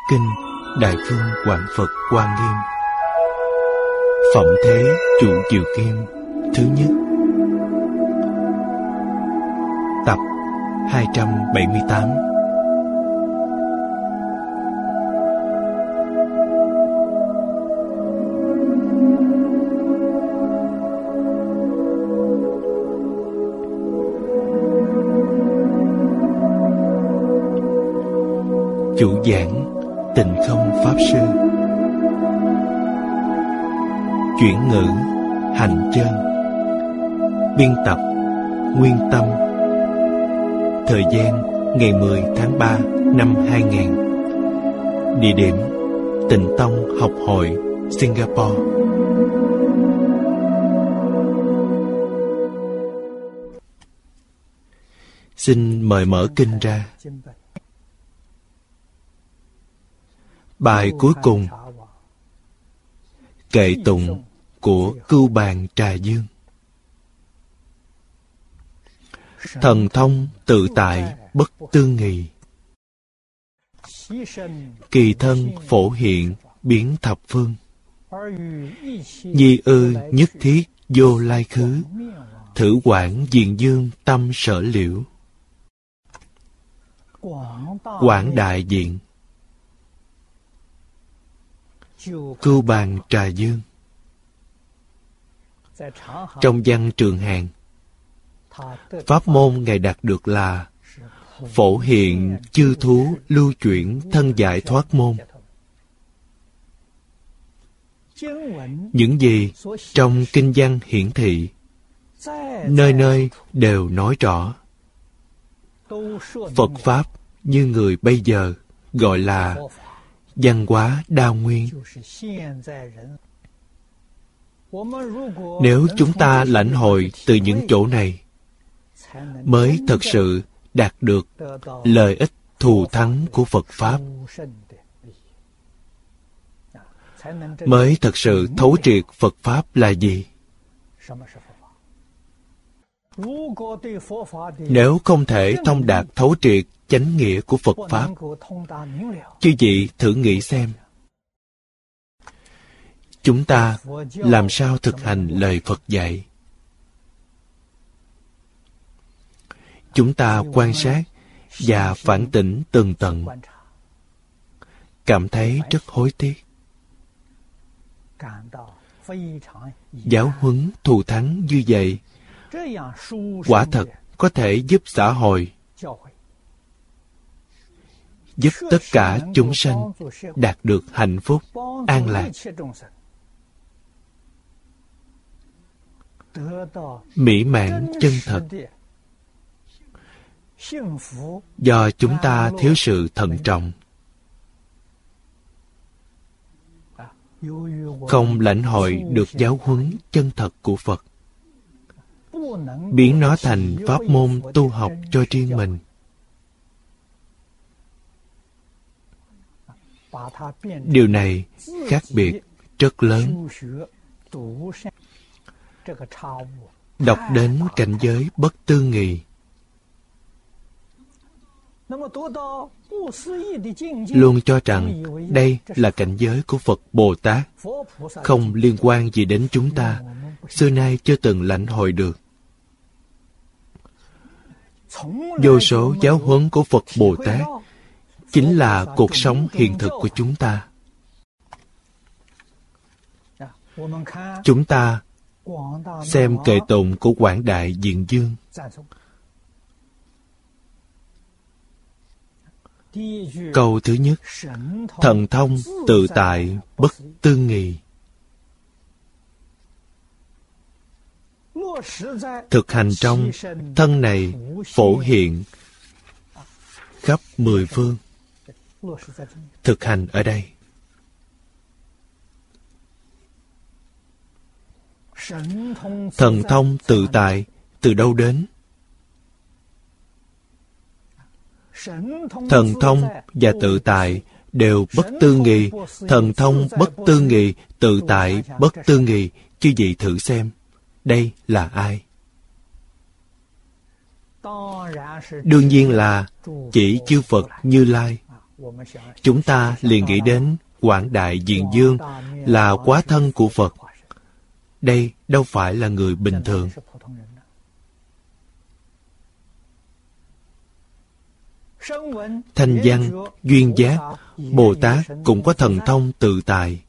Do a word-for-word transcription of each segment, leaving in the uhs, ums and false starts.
Kinh Đại Phương Quảng Phật Hoa Nghiêm. Phẩm Thế Trụ Diệu Kim thứ nhất. Tập hai trăm bảy mươi tám. Chủ giảng Tịnh Không Pháp Sư. Chuyển ngữ Hành Chân. Biên tập Nguyên Tâm. Thời gian ngày mười tháng ba năm hai nghìn. Địa điểm Tịnh Tông Học Hội, Singapore. Xin mời mở kinh ra. Bài cuối cùng, kệ tụng của Cưu Bàn Trà Dương. Thần thông tự tại bất tư nghì, kỳ thân phổ hiện biến thập phương. Nhi ư nhất thiết vô lai khứ, thử quảng diện dương tâm sở liễu. Quảng đại diện Cưu Bàn Trà Dương. Trong văn Trường Hàn, pháp môn Ngài đạt được là phổ hiện chư thú lưu chuyển thân giải thoát môn. Những gì trong kinh văn hiển thị, nơi nơi đều nói rõ. Phật Pháp như người bây giờ gọi là văn hóa đa nguyên. Nếu chúng ta lãnh hội từ những chỗ này, mới thật sự đạt được lợi ích thù thắng của Phật Pháp, mới thật sự thấu triệt Phật Pháp là gì. Nếu không thể thông đạt thấu triệt chánh nghĩa của Phật Pháp, chư vị thử nghĩ xem, chúng ta làm sao thực hành lời Phật dạy? Chúng ta quan sát và phản tỉnh tường tận, cảm thấy rất hối tiếc. Giáo huấn thù thắng như vậy, quả thật có thể giúp xã hội, giúp tất cả chúng sanh đạt được hạnh phúc, an lạc. Mỹ mãn chân thật. Do chúng ta thiếu sự thận trọng, không lãnh hội được giáo huấn chân thật của Phật, biến nó thành pháp môn tu học cho riêng mình. Điều này khác biệt rất lớn. Đọc đến cảnh giới bất tư nghì, luôn cho rằng đây là cảnh giới của Phật Bồ Tát, không liên quan gì đến chúng ta, xưa nay chưa từng lãnh hội được. Vô số giáo huấn của Phật Bồ Tát chính là cuộc sống hiện thực của chúng ta. Chúng ta xem kệ tụng của Quảng Đại Diện Dương. Câu thứ nhất, thần thông tự tại bất tư nghì. Thực hành trong thân này phổ hiện khắp mười phương. Thực hành ở đây. Thần thông tự tại từ đâu đến? Thần thông và tự tại đều bất tư nghì. Thần thông bất tư nghì, tự tại bất tư nghì. Chư vị thử xem, đây là ai? Đương nhiên là chỉ chư Phật Như Lai. chúng ta liền nghĩ đến Quảng Đại Diện Dương là quá thân của Phật. Đây đâu phải là người bình thường. Thanh văn, duyên giác, Bồ Tát cũng có thần thông tự tại.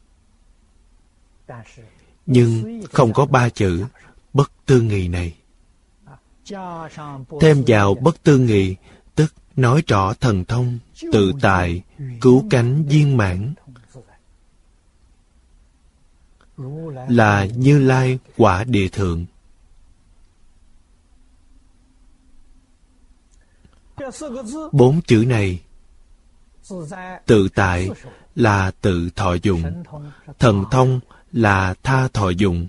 Nhưng không có ba chữ bất tư nghị này. Thêm vào bất tư nghị, tức nói rõ thần thông, tự tại, cứu cánh viên mãn. Là Như Lai quả địa thượng. Bốn chữ này, tự tại là tự thọ dụng, thần thông là tha thọ dụng.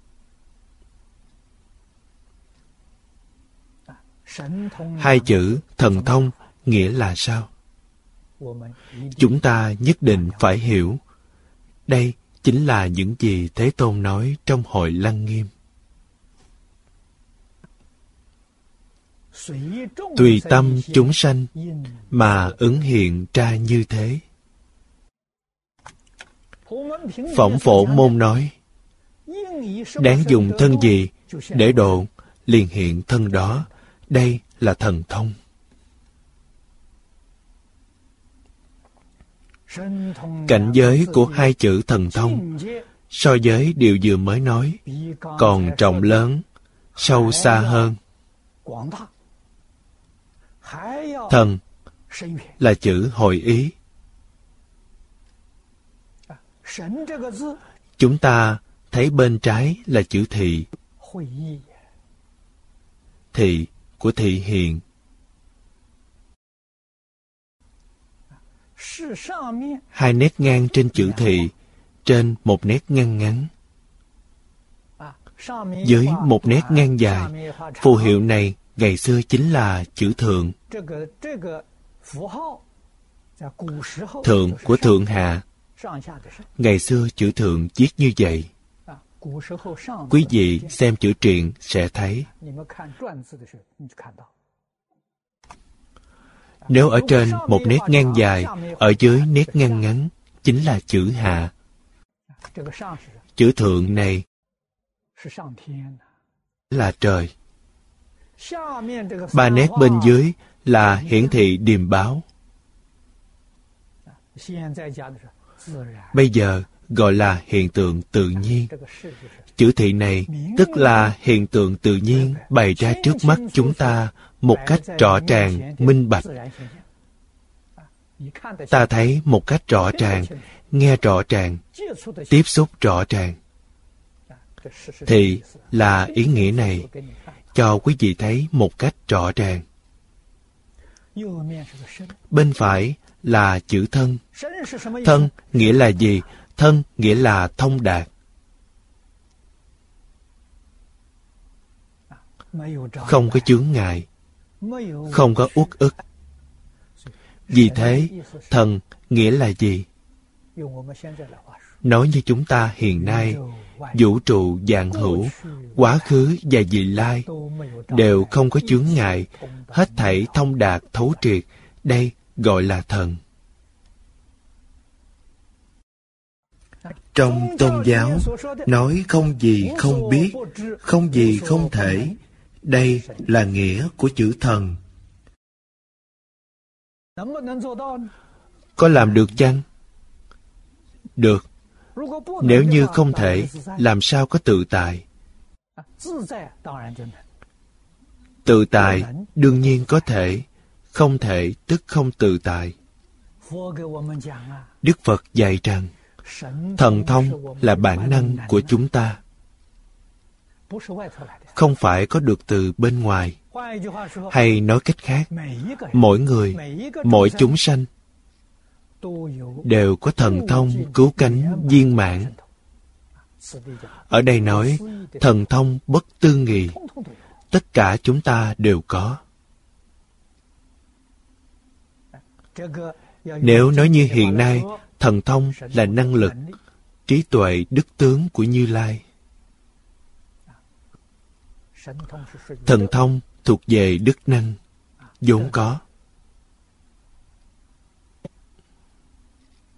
Hai chữ thần thông nghĩa là sao? Chúng ta nhất định phải hiểu. Đây chính là những gì Thế Tôn nói trong Hội Lăng Nghiêm. Tùy tâm chúng sanh mà ứng hiện ra như thế. Phỏng Phổ Môn nói, đáng dùng thân gì để độ, liền hiện thân đó. Đây là thần thông. Cảnh giới của hai chữ thần thông so với điều vừa mới nói còn rộng lớn, sâu xa hơn. Thần là chữ hội ý. Chúng ta thấy bên trái là chữ thị. Thị của thị hiện. Hai nét ngang trên chữ thị, trên một nét ngang ngắn. Dưới một nét ngang dài, phù hiệu này ngày xưa chính là chữ thượng. Thượng của thượng hạ. Ngày xưa chữ thượng viết như vậy. Quý vị xem chữ triện sẽ thấy. Nếu ở trên một nét ngang dài, ở dưới nét ngang ngắn, chính là chữ hạ. Chữ thượng này là trời. Ba nét bên dưới là hiển thị điềm báo. Bây giờ gọi là hiện tượng tự nhiên. Chữ thị này tức là hiện tượng tự nhiên bày ra trước mắt chúng ta một cách rõ ràng, minh bạch. Ta thấy một cách rõ ràng, nghe rõ ràng, tiếp xúc rõ ràng. Thì là ý nghĩa này, cho quý vị thấy một cách rõ ràng. Bên phải là chữ thân. Thân nghĩa là gì? Thân nghĩa là thông đạt. Không có chướng ngại, không có uất ức. Vì thế, thần nghĩa là gì? Nói như chúng ta hiện nay, vũ trụ vạn hữu, quá khứ và vị lai đều không có chướng ngại, hết thảy thông đạt thấu triệt. Đây gọi là thần. Trong tôn giáo nói không gì không biết, không gì không thể. Đây là nghĩa của chữ thần. Có làm được chăng? Được. Nếu như không thể, làm sao có tự tại? Tự tại đương nhiên có thể, không thể tức không tự tại. Đức Phật dạy rằng, thần thông là bản năng của chúng ta, không phải có được từ bên ngoài. Hay nói cách khác, mỗi người, mỗi chúng sanh đều có thần thông cứu cánh viên mãn. Ở đây nói thần thông bất tư nghị, tất cả chúng ta đều có. Nếu nói như hiện nay, thần thông là năng lực, trí tuệ, đức tướng của Như Lai. Thần thông thuộc về đức năng, vốn có.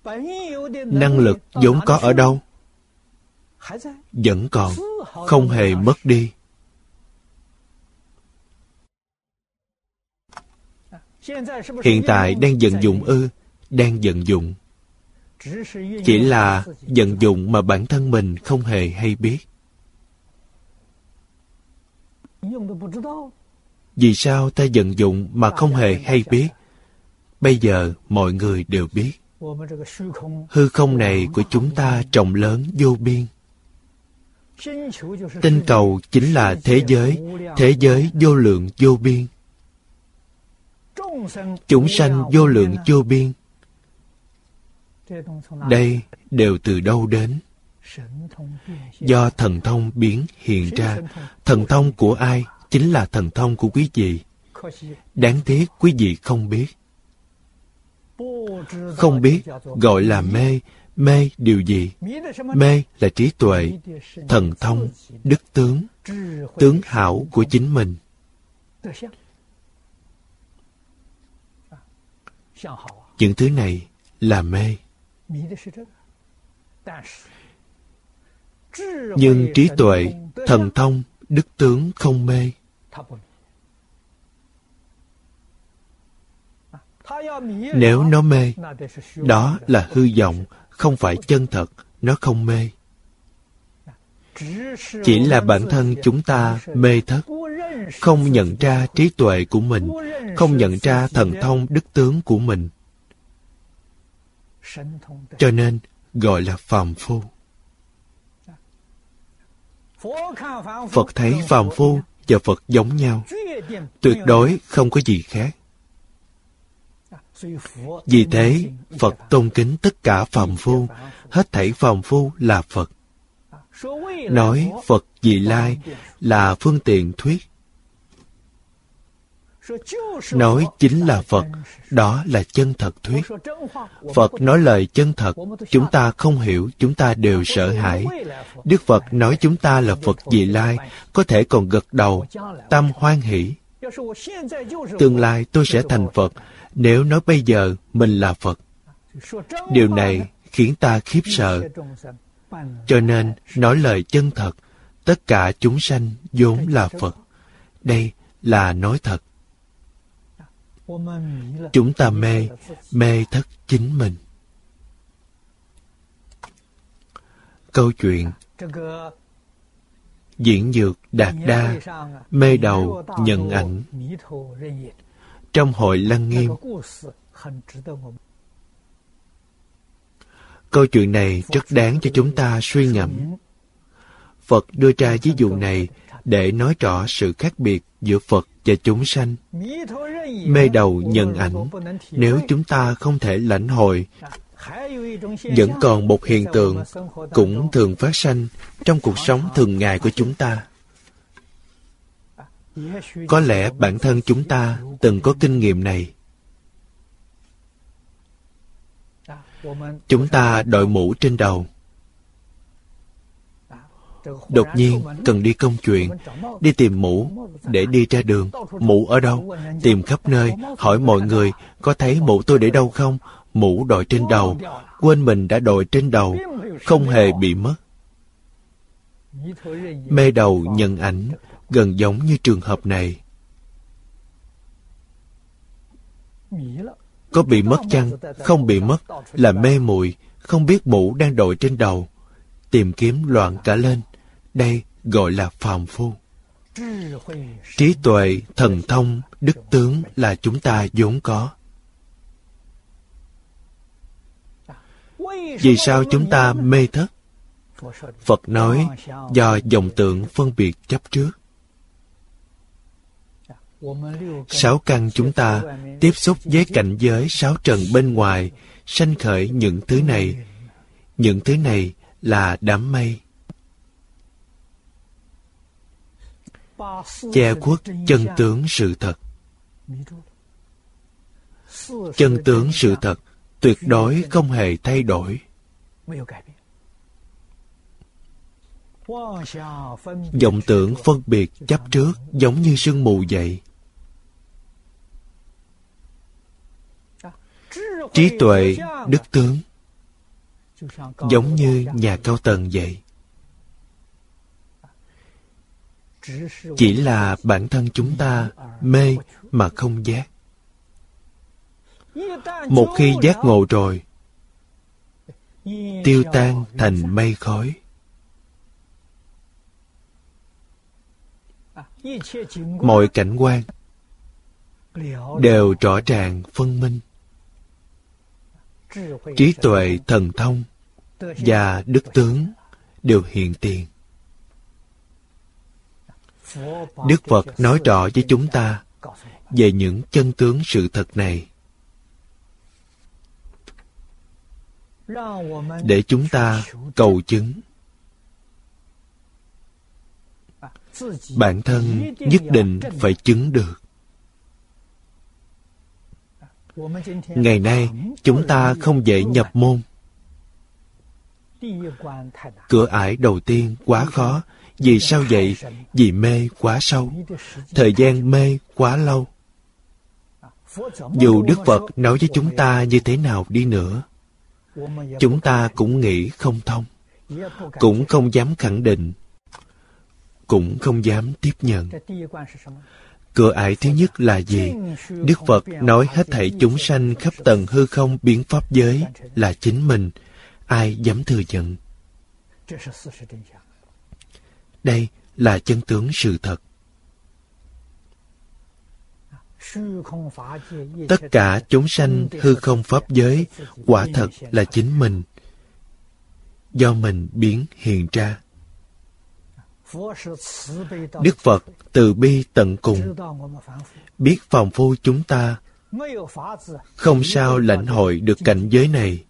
Năng lực vốn có ở đâu? Vẫn còn, không hề mất đi. Hiện tại đang vận dụng ư? Đang vận dụng. Chỉ là vận dụng mà bản thân mình không hề hay biết. Vì sao ta vận dụng mà không hề hay biết? Bây giờ mọi người đều biết. Hư không này của chúng ta rộng lớn vô biên. Tinh cầu chính là thế giới, thế giới vô lượng vô biên. Chúng sanh vô lượng vô biên. Đây đều từ đâu đến? Do thần thông biến hiện ra. Thần thông của ai? Chính là thần thông của quý vị. Đáng tiếc quý vị không biết. Không biết gọi là mê. Mê điều gì? Mê là trí tuệ, thần thông, đức tướng, tướng hảo của chính mình. Những thứ này là mê. Nhưng trí tuệ, thần thông, đức tướng không mê. Nếu nó mê, đó là hư vọng, không phải chân thật, nó không mê. Chỉ là bản thân chúng ta mê thất, không nhận ra trí tuệ của mình, không nhận ra thần thông đức tướng của mình. Cho nên gọi là phàm phu. Phật thấy phàm phu và Phật giống nhau, tuyệt đối không có gì khác. Vì thế, Phật tôn kính tất cả phàm phu, hết thảy phàm phu là Phật. Nói Phật Vị Lai là phương tiện thuyết. Nói chính là Phật, đó là chân thật thuyết. Phật nói lời chân thật, chúng ta không hiểu, chúng ta đều sợ hãi. Đức Phật nói chúng ta là Phật Vị Lai, có thể còn gật đầu, tâm hoan hỷ. Tương lai tôi sẽ thành Phật, nếu nói bây giờ mình là Phật. Điều này khiến ta khiếp sợ. Cho nên, nói lời chân thật, tất cả chúng sanh vốn là Phật. Đây là nói thật. Chúng ta mê, mê thất chính mình. Câu chuyện Diễn Dược Đạt Đa mê đầu nhận ảnh. Trong hội Lăng Nghiêm, câu chuyện này rất đáng cho chúng ta suy ngẫm. Phật đưa ra ví dụ này để nói rõ sự khác biệt giữa Phật và chúng sanh. Mê đầu nhận ảnh, nếu chúng ta không thể lãnh hội, vẫn còn một hiện tượng cũng thường phát sanh trong cuộc sống thường ngày của chúng ta. Có lẽ bản thân chúng ta từng có kinh nghiệm này. Chúng ta đội mũ trên đầu. Đột nhiên cần đi công chuyện, đi tìm mũ để đi ra đường. Mũ ở đâu? Tìm khắp nơi, hỏi mọi người, có thấy mũ tôi để đâu không? Mũ đội trên đầu, quên mình đã đội trên đầu, không hề bị mất. Mê đầu nhận ảnh, gần giống như trường hợp này. Có bị mất chăng? Không bị mất, là mê muội, không biết mũ đang đội trên đầu, tìm kiếm loạn cả lên. Đây gọi là phàm phu. Trí tuệ, thần thông, đức tướng là chúng ta vốn có. Vì sao chúng ta mê thất? Phật nói do vọng tưởng phân biệt chấp trước. Sáu căn chúng ta tiếp xúc với cảnh giới sáu trần bên ngoài, sanh khởi những thứ này. Những thứ này là đám mây. Che khuất chân tướng sự thật. Chân tướng sự thật tuyệt đối không hề thay đổi. Vọng tưởng phân biệt chấp trước giống như sương mù vậy. Trí tuệ, đức tướng giống như nhà cao tầng vậy. Chỉ là bản thân chúng ta mê mà không giác. Một khi giác ngộ rồi, tiêu tan thành mây khói. Mọi cảnh quan đều rõ ràng phân minh. Trí tuệ, thần thông và đức tướng đều hiện tiền. Đức Phật nói rõ với chúng ta về những chân tướng sự thật này, để chúng ta cầu chứng. Bản thân nhất định phải chứng được. Ngày nay chúng ta không dễ nhập môn. Cửa ải đầu tiên quá khó. Vì sao vậy? Vì mê quá sâu. Thời gian mê quá lâu. Dù Đức Phật nói với chúng ta như thế nào đi nữa, chúng ta cũng nghĩ không thông, cũng không dám khẳng định, cũng không dám tiếp nhận. Cửa ải thứ nhất là gì? Đức Phật nói hết thảy chúng sanh khắp tầng hư không biến pháp giới là chính mình. Ai dám thừa nhận? Đây là chân tướng sự thật. Tất cả chúng sanh hư không pháp giới quả thật là chính mình, do mình biến hiện ra. Đức Phật từ bi tận cùng, biết phàm phu chúng ta không sao lãnh hội được cảnh giới này,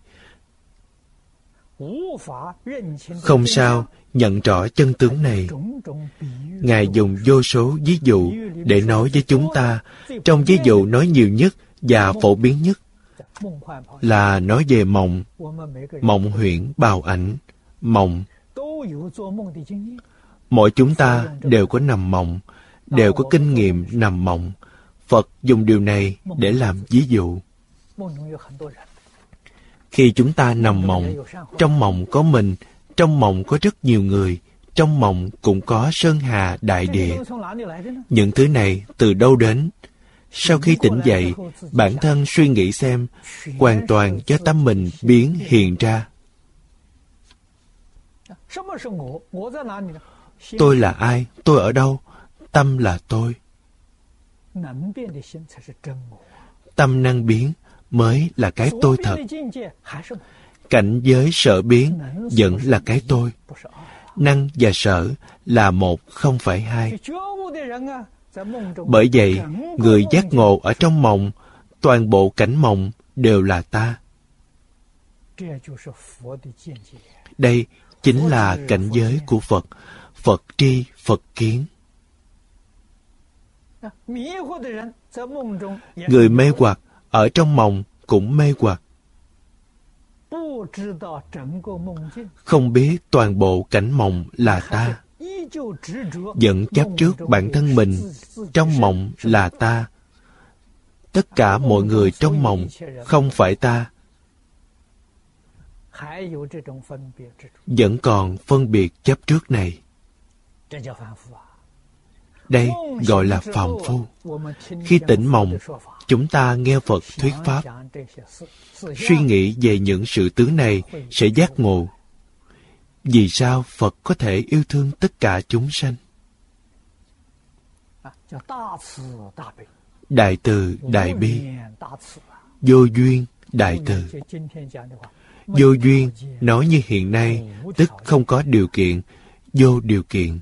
không sao nhận rõ chân tướng này. Ngài dùng vô số ví dụ để nói với chúng ta. Trong ví dụ nói nhiều nhất và phổ biến nhất là nói về mộng, mộng huyễn bào ảnh, mộng. Mỗi chúng ta đều có nằm mộng, đều có kinh nghiệm nằm mộng. Phật dùng điều này để làm ví dụ. Khi chúng ta nằm mộng, trong mộng có mình, trong mộng có rất nhiều người, trong mộng cũng có sơn hà đại địa. Những thứ này từ đâu đến? Sau khi tỉnh dậy, bản thân suy nghĩ xem, hoàn toàn do tâm mình biến hiện ra. Tôi là ai? Tôi ở đâu? Tâm là tôi. Tâm năng biến mới là cái tôi thật. Cảnh giới sở biến vẫn là cái tôi. Năng và sở là một, không phải hai. Bởi vậy, người giác ngộ ở trong mộng, toàn bộ cảnh mộng đều là ta. Đây chính là cảnh giới của Phật. Phật tri, Phật kiến. Người mê hoặc ở trong mộng cũng mê hoặc, không biết toàn bộ cảnh mộng là ta, vẫn chấp trước bản thân mình trong mộng là ta. Tất cả mọi người trong mộng không phải ta, vẫn còn phân biệt chấp trước này. Đây gọi là phàm phu. Khi tỉnh mộng, chúng ta nghe Phật thuyết pháp, suy nghĩ về những sự tướng này sẽ giác ngộ. Vì sao Phật có thể yêu thương tất cả chúng sanh? Đại từ, đại bi. Vô duyên, đại từ. Vô duyên, nói như hiện nay, tức không có điều kiện. Vô điều kiện.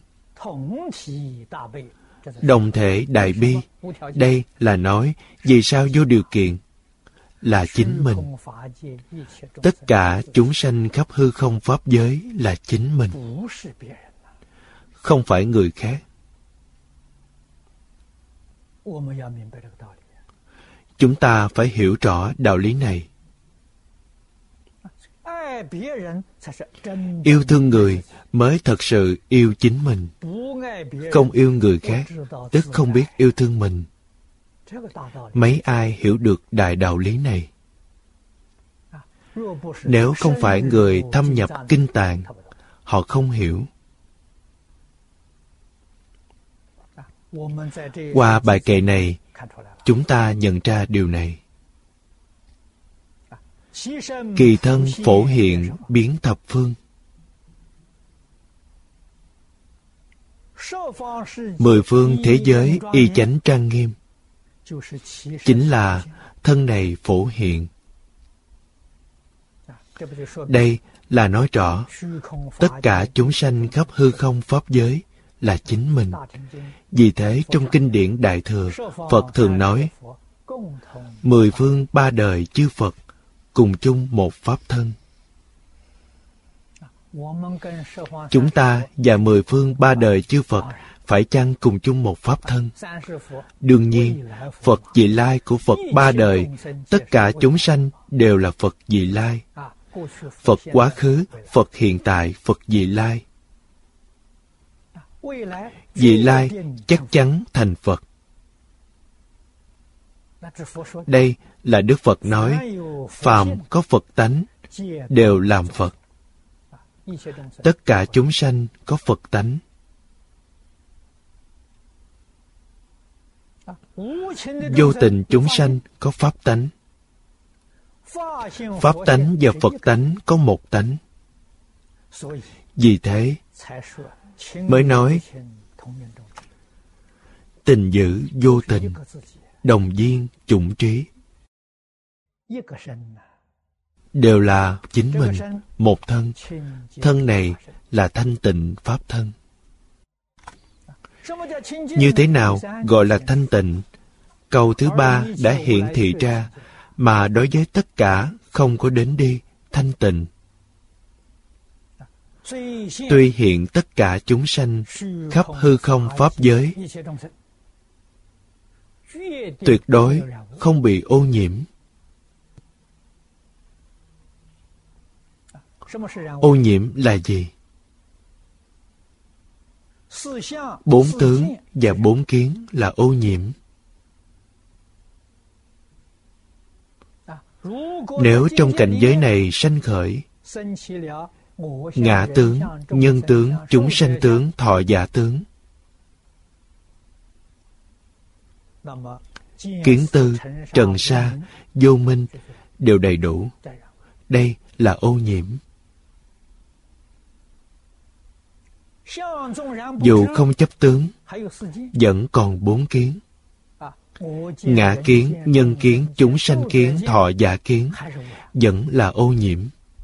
Đồng thể đại bi. Đây là nói vì sao vô điều kiện? Là chính mình. Tất cả chúng sanh khắp hư không pháp giới là chính mình, không phải người khác. Chúng ta phải hiểu rõ đạo lý này. Yêu thương người mới thật sự yêu chính mình. Không yêu người khác, tức không biết yêu thương mình. Mấy ai hiểu được đại đạo lý này? Nếu không phải người thâm nhập kinh tạng, họ không hiểu. Qua bài kệ này, chúng ta nhận ra điều này. Kỳ thân phổ hiện biến thập phương. Mười phương thế giới y chánh trang nghiêm, chính là thân này phổ hiện. Đây là nói rõ tất cả chúng sanh khắp hư không pháp giới là chính mình. Vì thế trong kinh điển Đại Thừa, Phật thường nói mười phương ba đời chư Phật cùng chung một pháp thân. Chúng ta và mười phương ba đời chư Phật phải chăng cùng chung một pháp thân? Đương nhiên, Phật Vị Lai của Phật ba đời, tất cả chúng sanh đều là Phật Vị Lai. Phật quá khứ, Phật hiện tại, Phật Vị Lai. Vị Lai chắc chắn thành Phật. Đây là Đức Phật nói, phàm có Phật tánh, đều làm Phật. Tất cả chúng sanh có Phật tánh. Vô tình chúng sanh có Pháp tánh. Pháp tánh và Phật tánh có một tánh. Vì thế, mới nói tình dữ vô tình, đồng viên chủng trí. Đều là chính mình, một thân. Thân này là thanh tịnh Pháp thân. Như thế nào gọi là thanh tịnh? Câu thứ ba đã hiển thị ra, mà đối với tất cả không có đến đi, thanh tịnh. Tuy hiện tất cả chúng sanh khắp hư không pháp giới, tuyệt đối không bị ô nhiễm. Ô nhiễm là gì? Bốn tướng và bốn kiến là ô nhiễm. Nếu trong cảnh giới này sanh khởi ngã tướng, nhân tướng, chúng sanh tướng, thọ giả tướng, kiến tư, trần sa, vô minh đều đầy đủ. Đây là ô nhiễm. Dù không chấp tướng, vẫn còn bốn kiến. Ngã kiến, nhân kiến, chúng sanh kiến, thọ giả kiến vẫn là ô nhiễm.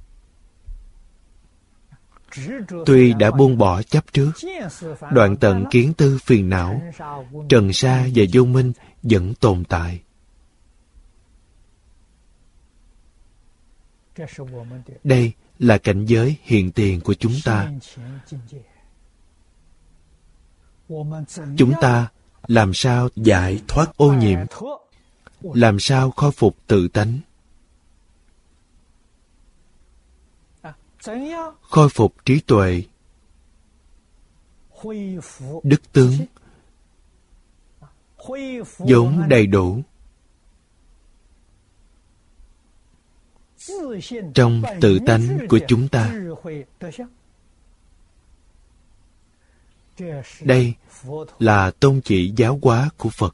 Tuy đã buông bỏ chấp trước, đoạn tận kiến tư phiền não, trần sa và vô minh vẫn tồn tại. Đây là cảnh giới hiện tiền của chúng ta. Chúng ta làm sao giải thoát ô nhiễm? Làm sao khôi phục tự tánh? Khôi phục trí tuệ, đức tướng, vốn đầy đủ. Trong tự tánh của chúng ta. Đây là tôn chỉ giáo hóa của Phật.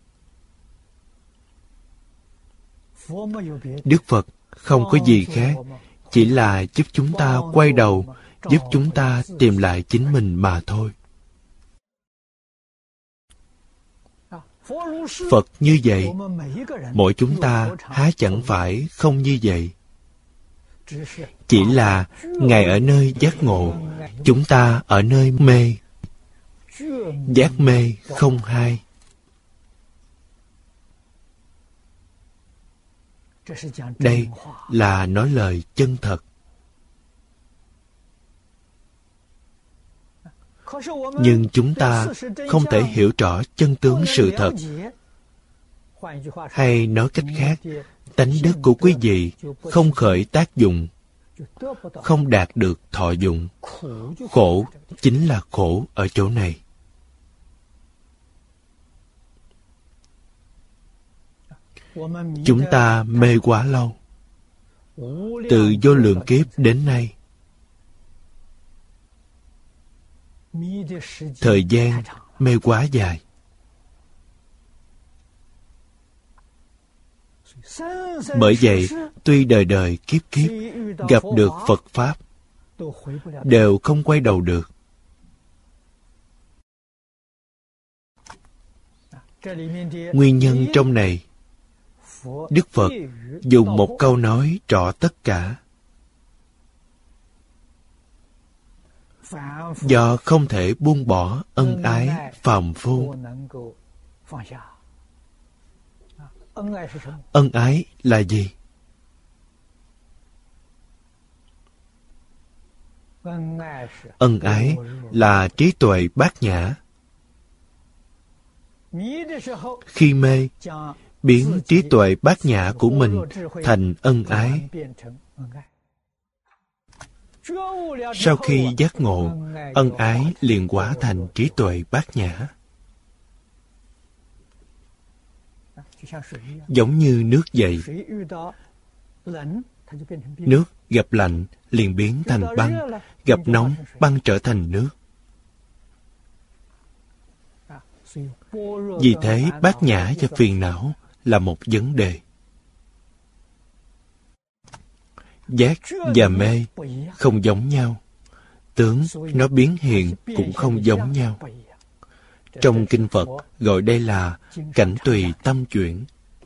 Đức Phật không có gì khác, chỉ là giúp chúng ta quay đầu, giúp chúng ta tìm lại chính mình mà thôi. Phật như vậy, mỗi chúng ta há chẳng phải không như vậy. Chỉ là Ngài ở nơi giác ngộ, chúng ta ở nơi mê. Giác mê không hai. Đây là nói lời chân thật. Nhưng chúng ta không thể hiểu rõ chân tướng sự thật. Hay nói cách khác, tánh đức của quý vị không khởi tác dụng, không đạt được thọ dụng. Khổ chính là khổ ở chỗ này. Chúng ta mê quá lâu. từ vô lượng kiếp đến nay. Thời gian mê quá dài. Bởi vậy, tuy đời đời kiếp kiếp gặp được Phật Pháp, đều không quay đầu được. Nguyên nhân trong này, Đức Phật dùng một câu nói rõ tất cả. Do không thể buông bỏ ân ái phàm phu. Ân ái là gì? Ân ái là trí tuệ bát nhã. Khi mê, biến trí tuệ bát nhã của mình thành ân ái. Sau khi giác ngộ, ân ái liền hóa thành trí tuệ bát nhã. Giống như nước vậy. Nước gặp lạnh liền biến thành băng, gặp nóng băng trở thành nước. Vì thế bát nhã và phiền não là một vấn đề. Giác và mê không giống nhau. Tướng nó biến hiện cũng không giống nhau. Trong Kinh Phật gọi đây là cảnh tùy tâm chuyển.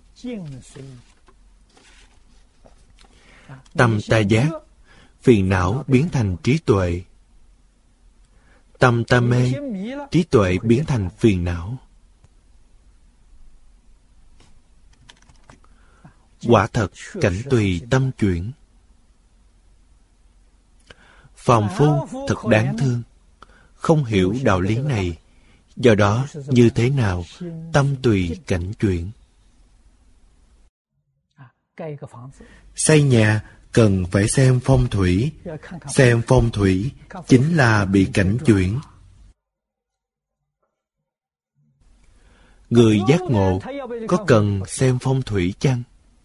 Tâm ta giác, phiền não biến thành trí tuệ. Tâm ta mê, trí tuệ biến thành phiền não. Quả thật cảnh tùy tâm chuyển. Phàm phu thật đáng thương, không hiểu đạo lý này. Do đó, như thế nào, tâm tùy cảnh chuyển. Xây nhà cần phải xem phong thủy. Xem phong thủy chính là bị cảnh chuyển. Người giác ngộ có cần xem phong thủy chăng?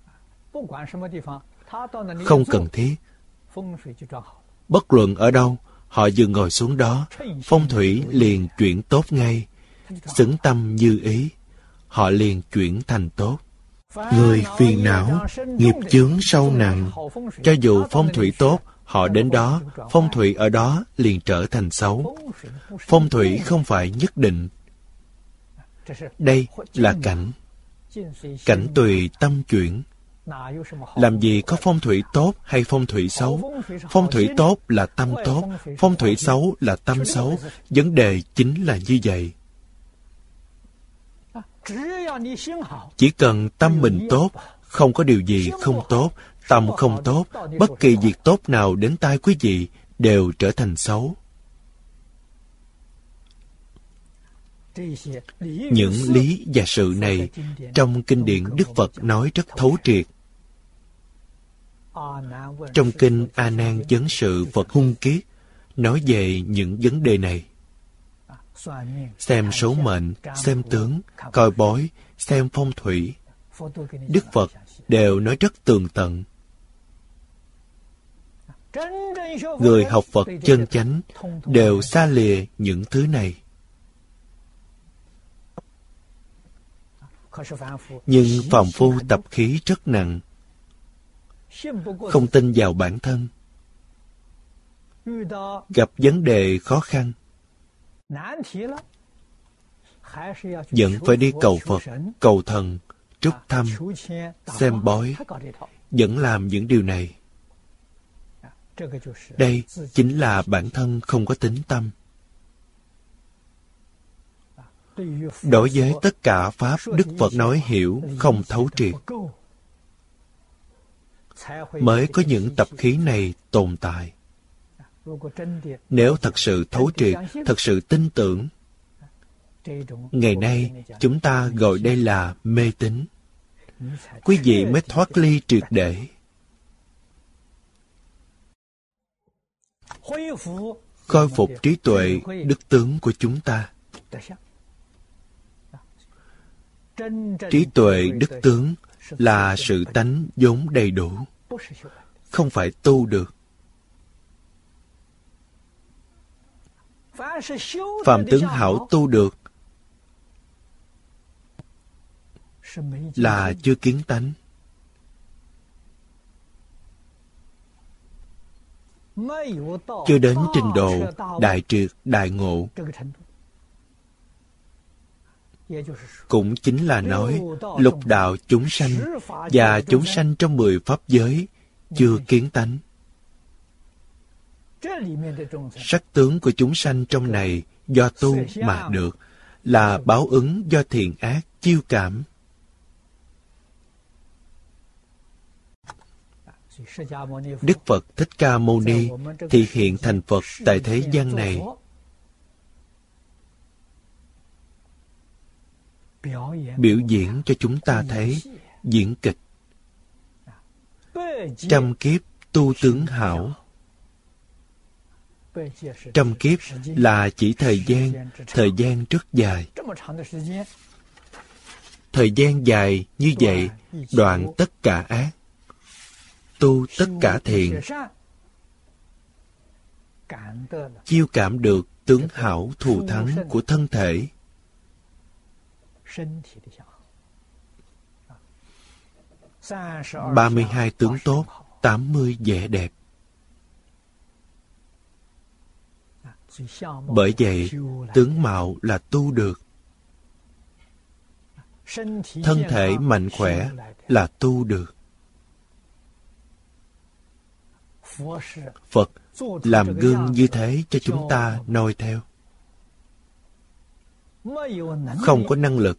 Không cần thiết. Bất luận ở đâu, họ vừa ngồi xuống đó, phong thủy liền chuyển tốt ngay. Xứng tâm như ý, họ liền chuyển thành tốt. Người phiền não, nghiệp chướng sâu nặng, cho dù phong thủy tốt, họ đến đó, phong thủy ở đó liền trở thành xấu. Phong thủy không phải nhất định. Đây là cảnh. Cảnh tùy tâm chuyển. Làm gì có phong thủy tốt hay phong thủy xấu? Phong thủy tốt là tâm tốt, phong thủy xấu là tâm xấu. Vấn đề chính là như vậy. Chỉ cần tâm mình tốt, không có điều gì không tốt. Tâm không tốt, bất kỳ việc tốt nào đến tai quý vị đều trở thành xấu. Những lý và sự này trong kinh điển Đức Phật nói rất thấu triệt. Trong kinh A Nan Vấn Sự Phật Hung Kiết nói về những vấn đề này. Xem số mệnh, xem tướng, coi bói, xem phong thủy. Đức Phật đều nói rất tường tận. Người học Phật chân chánh đều xa lìa những thứ này. Nhưng phàm phu tập khí rất nặng, không tin vào bản thân. Gặp vấn đề khó khăn, vẫn phải đi cầu Phật, cầu thần, trúc thăm, xem bói, vẫn làm những điều này. Đây chính là bản thân không có tín tâm. Đối với tất cả Pháp Đức Phật nói hiểu không thấu triệt, mới có những tập khí này tồn tại. Nếu thật sự thấu triệt, thật sự tin tưởng, ngày nay chúng ta gọi đây là mê tín. Quý vị mới thoát ly triệt để. Khôi phục trí tuệ, đức tướng của chúng ta. Trí tuệ đức tướng là sự tánh vốn đầy đủ, không phải tu được. Phạm tướng hảo tu được là chưa kiến tánh. Chưa đến trình độ đại triệt đại ngộ. Cũng chính là nói lục đạo chúng sanh và chúng sanh trong mười pháp giới chưa kiến tánh. Sắc tướng của chúng sanh trong này do tu mà được, là báo ứng do thiện ác chiêu cảm. Đức Phật Thích Ca Mâu Ni thị hiện thành Phật tại thế gian này, biểu diễn cho chúng ta thấy diễn kịch. Trăm kiếp tu tướng hảo. Trăm kiếp là chỉ thời gian, thời gian rất dài. Thời gian dài như vậy đoạn tất cả ác, tu tất cả thiện, chiêu cảm được tướng hảo thù thắng của thân thể. ba mươi hai tướng tốt, tám mươi vẻ đẹp. Bởi vậy, tướng mạo là tu được. Thân thể mạnh khỏe là tu được. Phật làm gương như thế cho chúng ta noi theo. Không có năng lực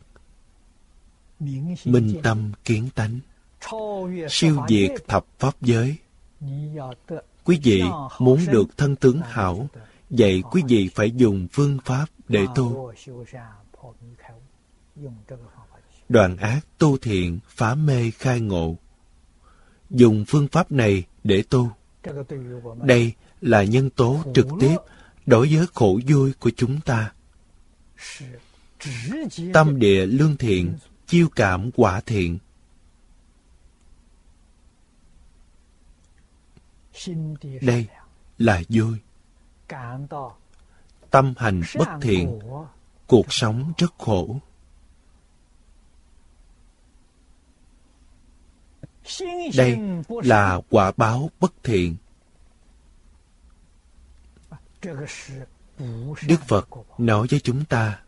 minh tâm kiến tánh, siêu diệt thập pháp giới. Quý vị muốn được thân tướng hảo, vậy quý vị phải dùng phương pháp để tu. Đoạn ác tu thiện, phá mê khai ngộ. Dùng phương pháp này để tu. Đây là nhân tố trực tiếp đối với khổ vui của chúng ta. Tâm địa lương thiện, chiêu cảm quả thiện. Đây là vui. Tâm hành bất thiện, cuộc sống rất khổ. Đây là quả báo bất thiện. Đức Phật nói với chúng ta,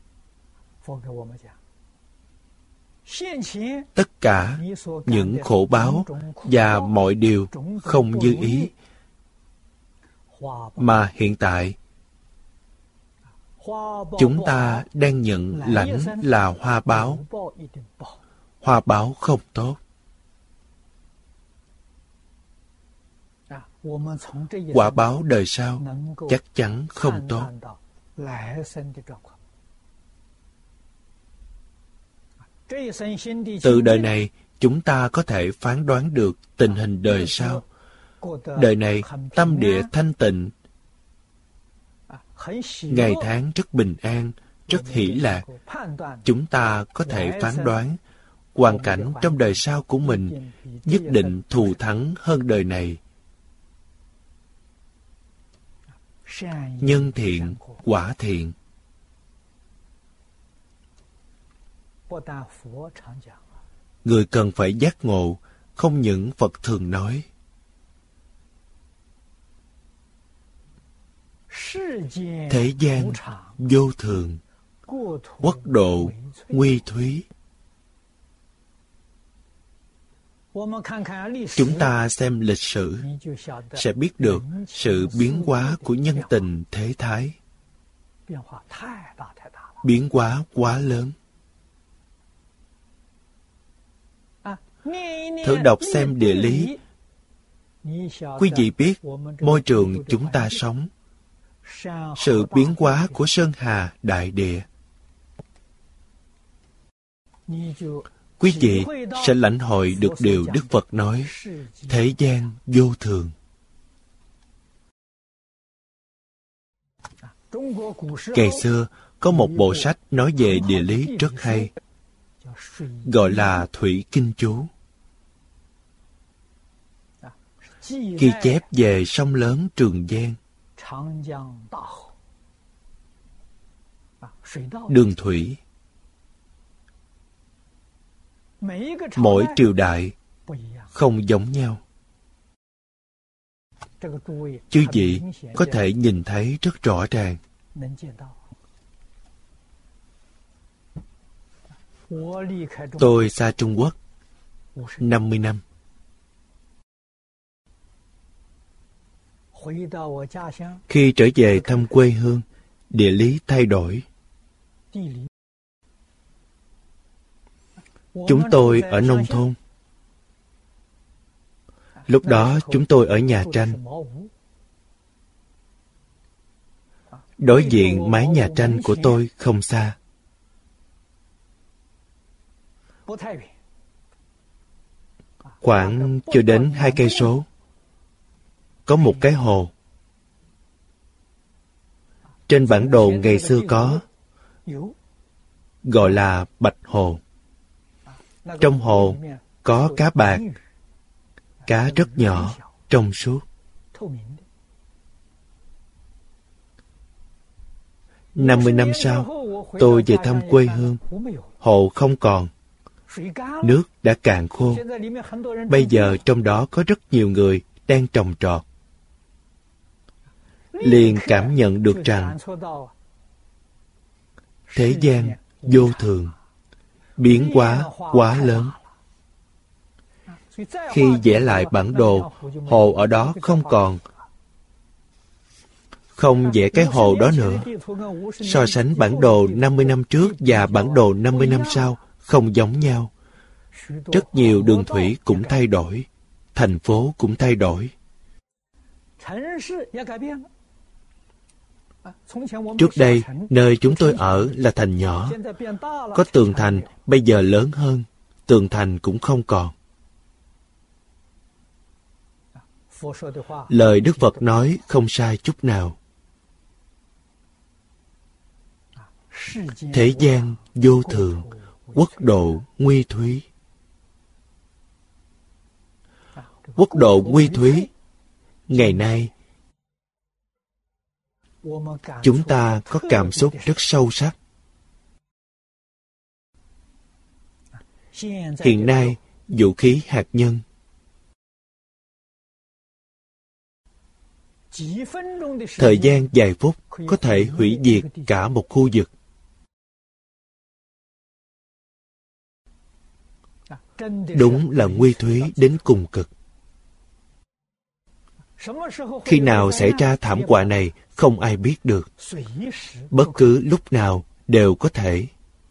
tất cả những khổ báo và mọi điều không như ý mà hiện tại chúng ta đang nhận lãnh là hoa báo. Hoa báo không tốt. Quả báo đời sau chắc chắn không tốt. Từ đời này, chúng ta có thể phán đoán được tình hình đời sau. Đời này, tâm địa thanh tịnh, ngày tháng rất bình an, rất hỷ lạc. Chúng ta có thể phán đoán hoàn cảnh trong đời sau của mình nhất định thù thắng hơn đời này. Nhân thiện, quả thiện. Người cần phải giác ngộ, không những Phật thường nói. Thế gian vô thường, quốc độ nguy thúy. Chúng ta xem lịch sử sẽ biết được sự biến hóa của nhân tình thế thái. Biến hóa quá lớn. Thử đọc xem địa lý. Quý vị biết môi trường chúng ta sống, sự biến hóa của sơn hà đại địa. Quý vị sẽ lãnh hội được điều Đức Phật nói, thế gian vô thường. Ngày xưa, có một bộ sách nói về địa lý rất hay, gọi là Thủy Kinh Chú. ghi chép về sông lớn Trường Giang, đường thủy. Mỗi triều đại không giống nhau. Chư vị có thể nhìn thấy rất rõ ràng. Tôi xa Trung Quốc năm mươi năm. Khi trở về thăm quê hương, địa lý thay đổi. Chúng tôi ở nông thôn. Lúc đó chúng tôi ở nhà tranh. Đối diện mái nhà tranh của tôi không xa. Khoảng chưa đến hai cây số, có một cái hồ. Trên bản đồ ngày xưa có, gọi là Bạch Hồ. Trong hồ có cá bạc, cá rất nhỏ, trong suốt. năm mươi năm sau, tôi về thăm quê hương. Hồ không còn. Nước đã cạn khô. Bây giờ trong đó có rất nhiều người đang trồng trọt. Liền cảm nhận được rằng thế gian vô thường, biến hóa quá lớn. Khi vẽ lại bản đồ, hồ ở đó không còn. Không vẽ cái hồ đó nữa. So sánh bản đồ năm mươi năm trước và bản đồ năm mươi năm sau không giống nhau. Rất nhiều đường thủy cũng thay đổi. Thành phố cũng thay đổi. Trước đây, nơi chúng tôi ở là thành nhỏ. Có tường thành, bây giờ lớn hơn. Tường thành cũng không còn. Lời Đức Phật nói không sai chút nào. Thế gian vô thường, quốc độ nguy thúy. Quốc độ nguy thúy. Ngày nay, chúng ta có cảm xúc rất sâu sắc. Hiện nay, vũ khí hạt nhân. Thời gian vài phút có thể hủy diệt cả một khu vực. Đúng là nguy thúy đến cùng cực. Khi nào xảy ra thảm họa này không ai biết được. Bất cứ lúc nào đều có thể.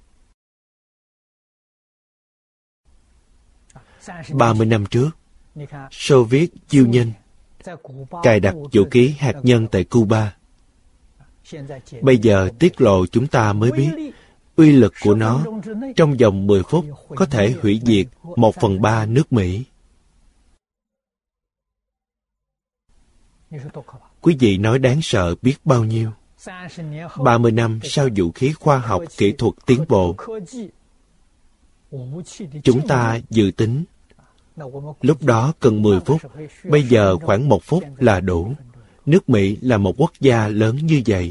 ba mươi năm trước, Xô Viết chiêu nhân cài đặt vũ khí hạt nhân tại Cuba. Bây giờ tiết lộ chúng ta mới biết uy lực của nó trong vòng mười phút có thể hủy diệt một phần ba nước Mỹ. Quý vị nói đáng sợ biết bao nhiêu. ba mươi năm sau vũ khí khoa học kỹ thuật tiến bộ, chúng ta dự tính lúc đó cần mười phút, bây giờ khoảng một phút là đủ. Nước Mỹ là một quốc gia lớn như vậy.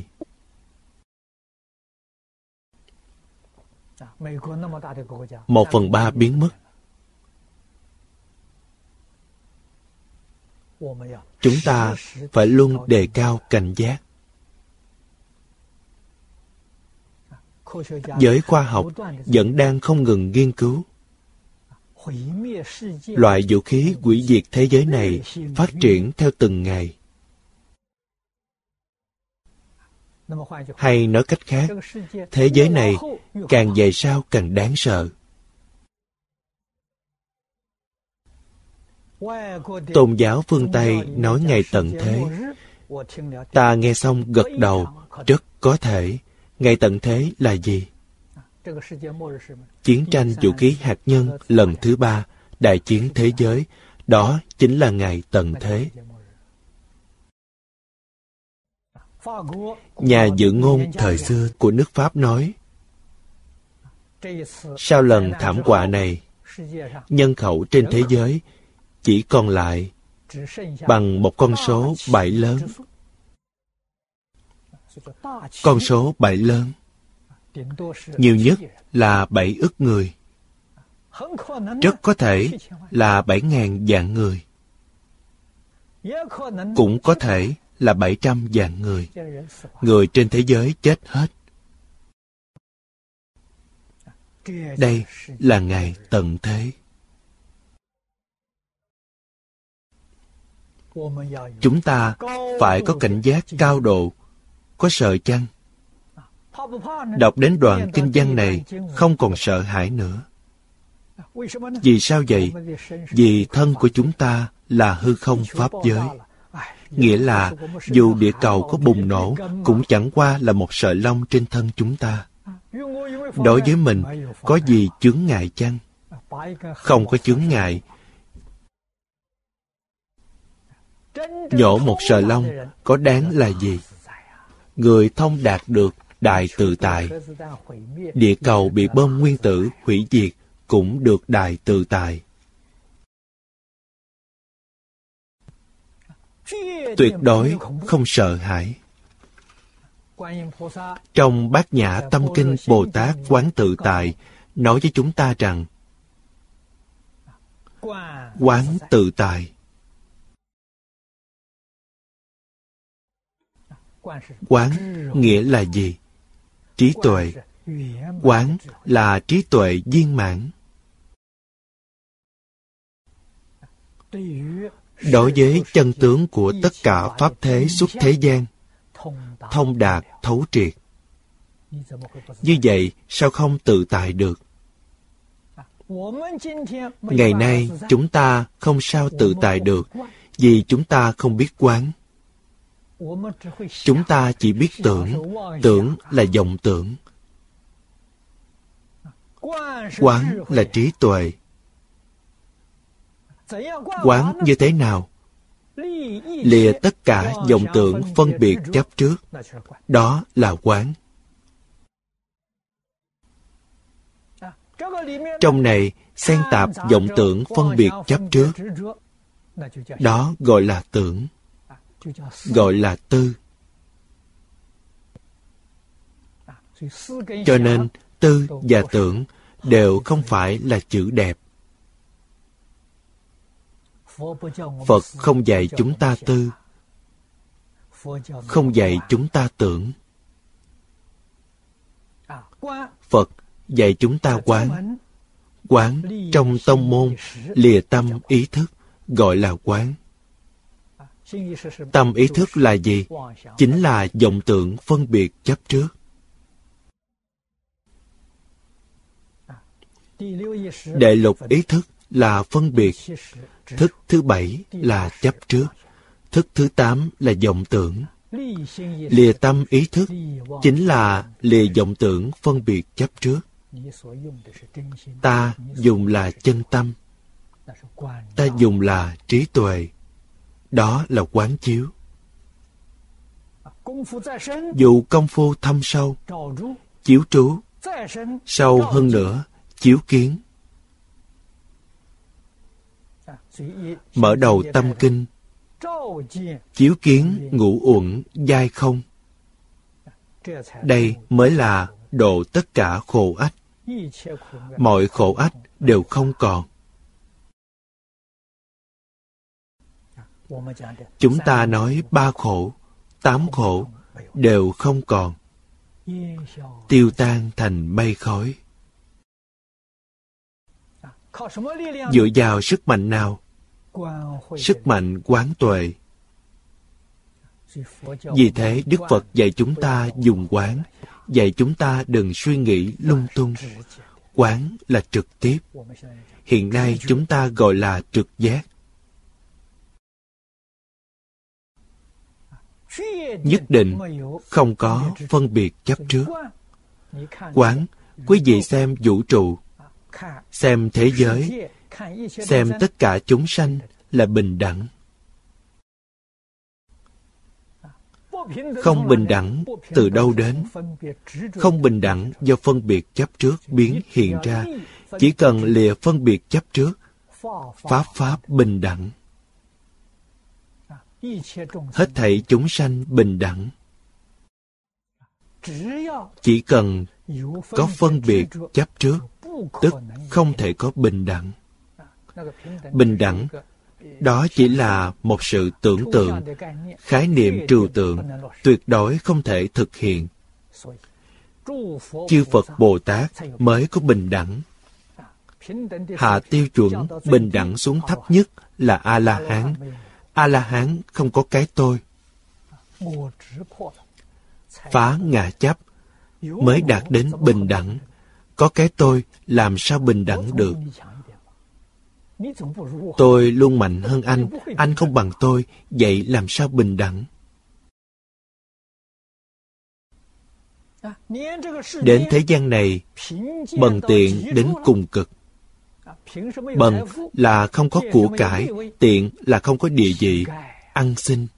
Một phần ba biến mất. Chúng ta phải luôn đề cao cảnh giác. Giới khoa học vẫn đang không ngừng nghiên cứu. Loại vũ khí hủy diệt thế giới này phát triển theo từng ngày. Hay nói cách khác, thế giới này càng về sau càng đáng sợ. Tôn giáo phương Tây nói ngày tận thế. Ta nghe xong gật đầu, rất có thể. Ngày tận thế là gì? Chiến tranh vũ khí hạt nhân lần thứ ba, đại chiến thế giới, đó chính là ngày tận thế. Nhà dự ngôn thời xưa của nước Pháp nói, sau lần thảm họa này, nhân khẩu trên thế giới chỉ còn lại bằng một con số bảy lớn. Con số bảy lớn nhiều nhất là bảy ức người, rất có thể là bảy ngàn vạn người, cũng có thể là bảy trăm vạn người. Người trên thế giới chết hết. Đây là ngày tận thế. Chúng ta phải có cảnh giác cao độ. Có sợ chăng? Đọc đến đoạn kinh văn này không còn sợ hãi nữa. Vì sao vậy? Vì thân của chúng ta là hư không pháp giới. Nghĩa là dù địa cầu có bùng nổ cũng chẳng qua là một sợi lông trên thân chúng ta. Đối với mình, có gì chướng ngại chăng? Không có chướng ngại. Nhổ một sợi lông có đáng là gì? Người thông đạt được đại tự tại. Địa cầu bị bom nguyên tử hủy diệt cũng được đại tự tại. Tuyệt đối không sợ hãi. Trong Bát Nhã Tâm Kinh, Bồ Tát Quán Tự Tại nói với chúng ta rằng quán tự tại. Quán nghĩa là gì? Trí tuệ. Quán là trí tuệ viên mãn. Đối với chân tướng của tất cả pháp thế xuất thế gian, thông đạt, thấu triệt. Như vậy, sao không tự tại được? Ngày nay, chúng ta không sao tự tại được, vì chúng ta không biết quán. Chúng ta chỉ biết tưởng, tưởng là vọng tưởng. Quán là trí tuệ. Quán như thế nào? Lìa tất cả vọng tưởng phân biệt chấp trước. Đó là quán. Trong này xen tạp vọng tưởng phân biệt chấp trước. Đó gọi là tưởng. Gọi là tư. Cho nên tư và tưởng đều không phải là chữ đẹp. Phật không dạy chúng ta tư, không dạy chúng ta tưởng. Phật dạy chúng ta quán. Quán trong tông môn lìa tâm ý thức gọi là quán. Tâm ý thức là gì? Chính là vọng tưởng phân biệt chấp trước. Đệ lục ý thức là phân biệt. Thức thứ bảy là chấp trước. Thức thứ tám là vọng tưởng. Lìa tâm ý thức chính là lìa vọng tưởng phân biệt chấp trước. Ta dùng là chân tâm. Ta dùng là trí tuệ. Đó là quán chiếu. Dù công phu thâm sâu, chiếu trú, sâu hơn nữa, chiếu kiến. Mở đầu tâm kinh, chiếu kiến ngũ uẩn giai không. Đây mới là độ tất cả khổ ách. Mọi khổ ách đều không còn. Chúng ta nói ba khổ, tám khổ đều không còn. Tiêu tan thành mây khói. Dựa vào sức mạnh nào? Sức mạnh quán tuệ. Vì thế Đức Phật dạy chúng ta dùng quán, dạy chúng ta đừng suy nghĩ lung tung. Quán là trực tiếp. Hiện nay chúng ta gọi là trực giác. Nhất định không có phân biệt chấp trước. Quán, quý vị xem vũ trụ, xem thế giới, xem tất cả chúng sanh là bình đẳng. Không bình đẳng từ đâu đến? Không bình đẳng do phân biệt chấp trước biến hiện ra. Chỉ cần lìa phân biệt chấp trước, pháp pháp bình đẳng. hết thảy chúng sanh bình đẳng. Chỉ cần có phân biệt chấp trước, tức không thể có bình đẳng. Bình đẳng, đó chỉ là một sự tưởng tượng, khái niệm trừu tượng, tuyệt đối không thể thực hiện. Chư Phật Bồ Tát mới có bình đẳng. Hạ tiêu chuẩn bình đẳng xuống thấp nhất là A-la-hán. A-la-hán không có cái tôi. Phá ngã chấp mới đạt đến bình đẳng. Có cái tôi làm sao bình đẳng được? Tôi luôn mạnh hơn anh, anh không bằng tôi, vậy làm sao bình đẳng? Đến thế gian này, bần tiện đến cùng cực. Bần là không có của cải, tiện là không có địa vị, ăn xin.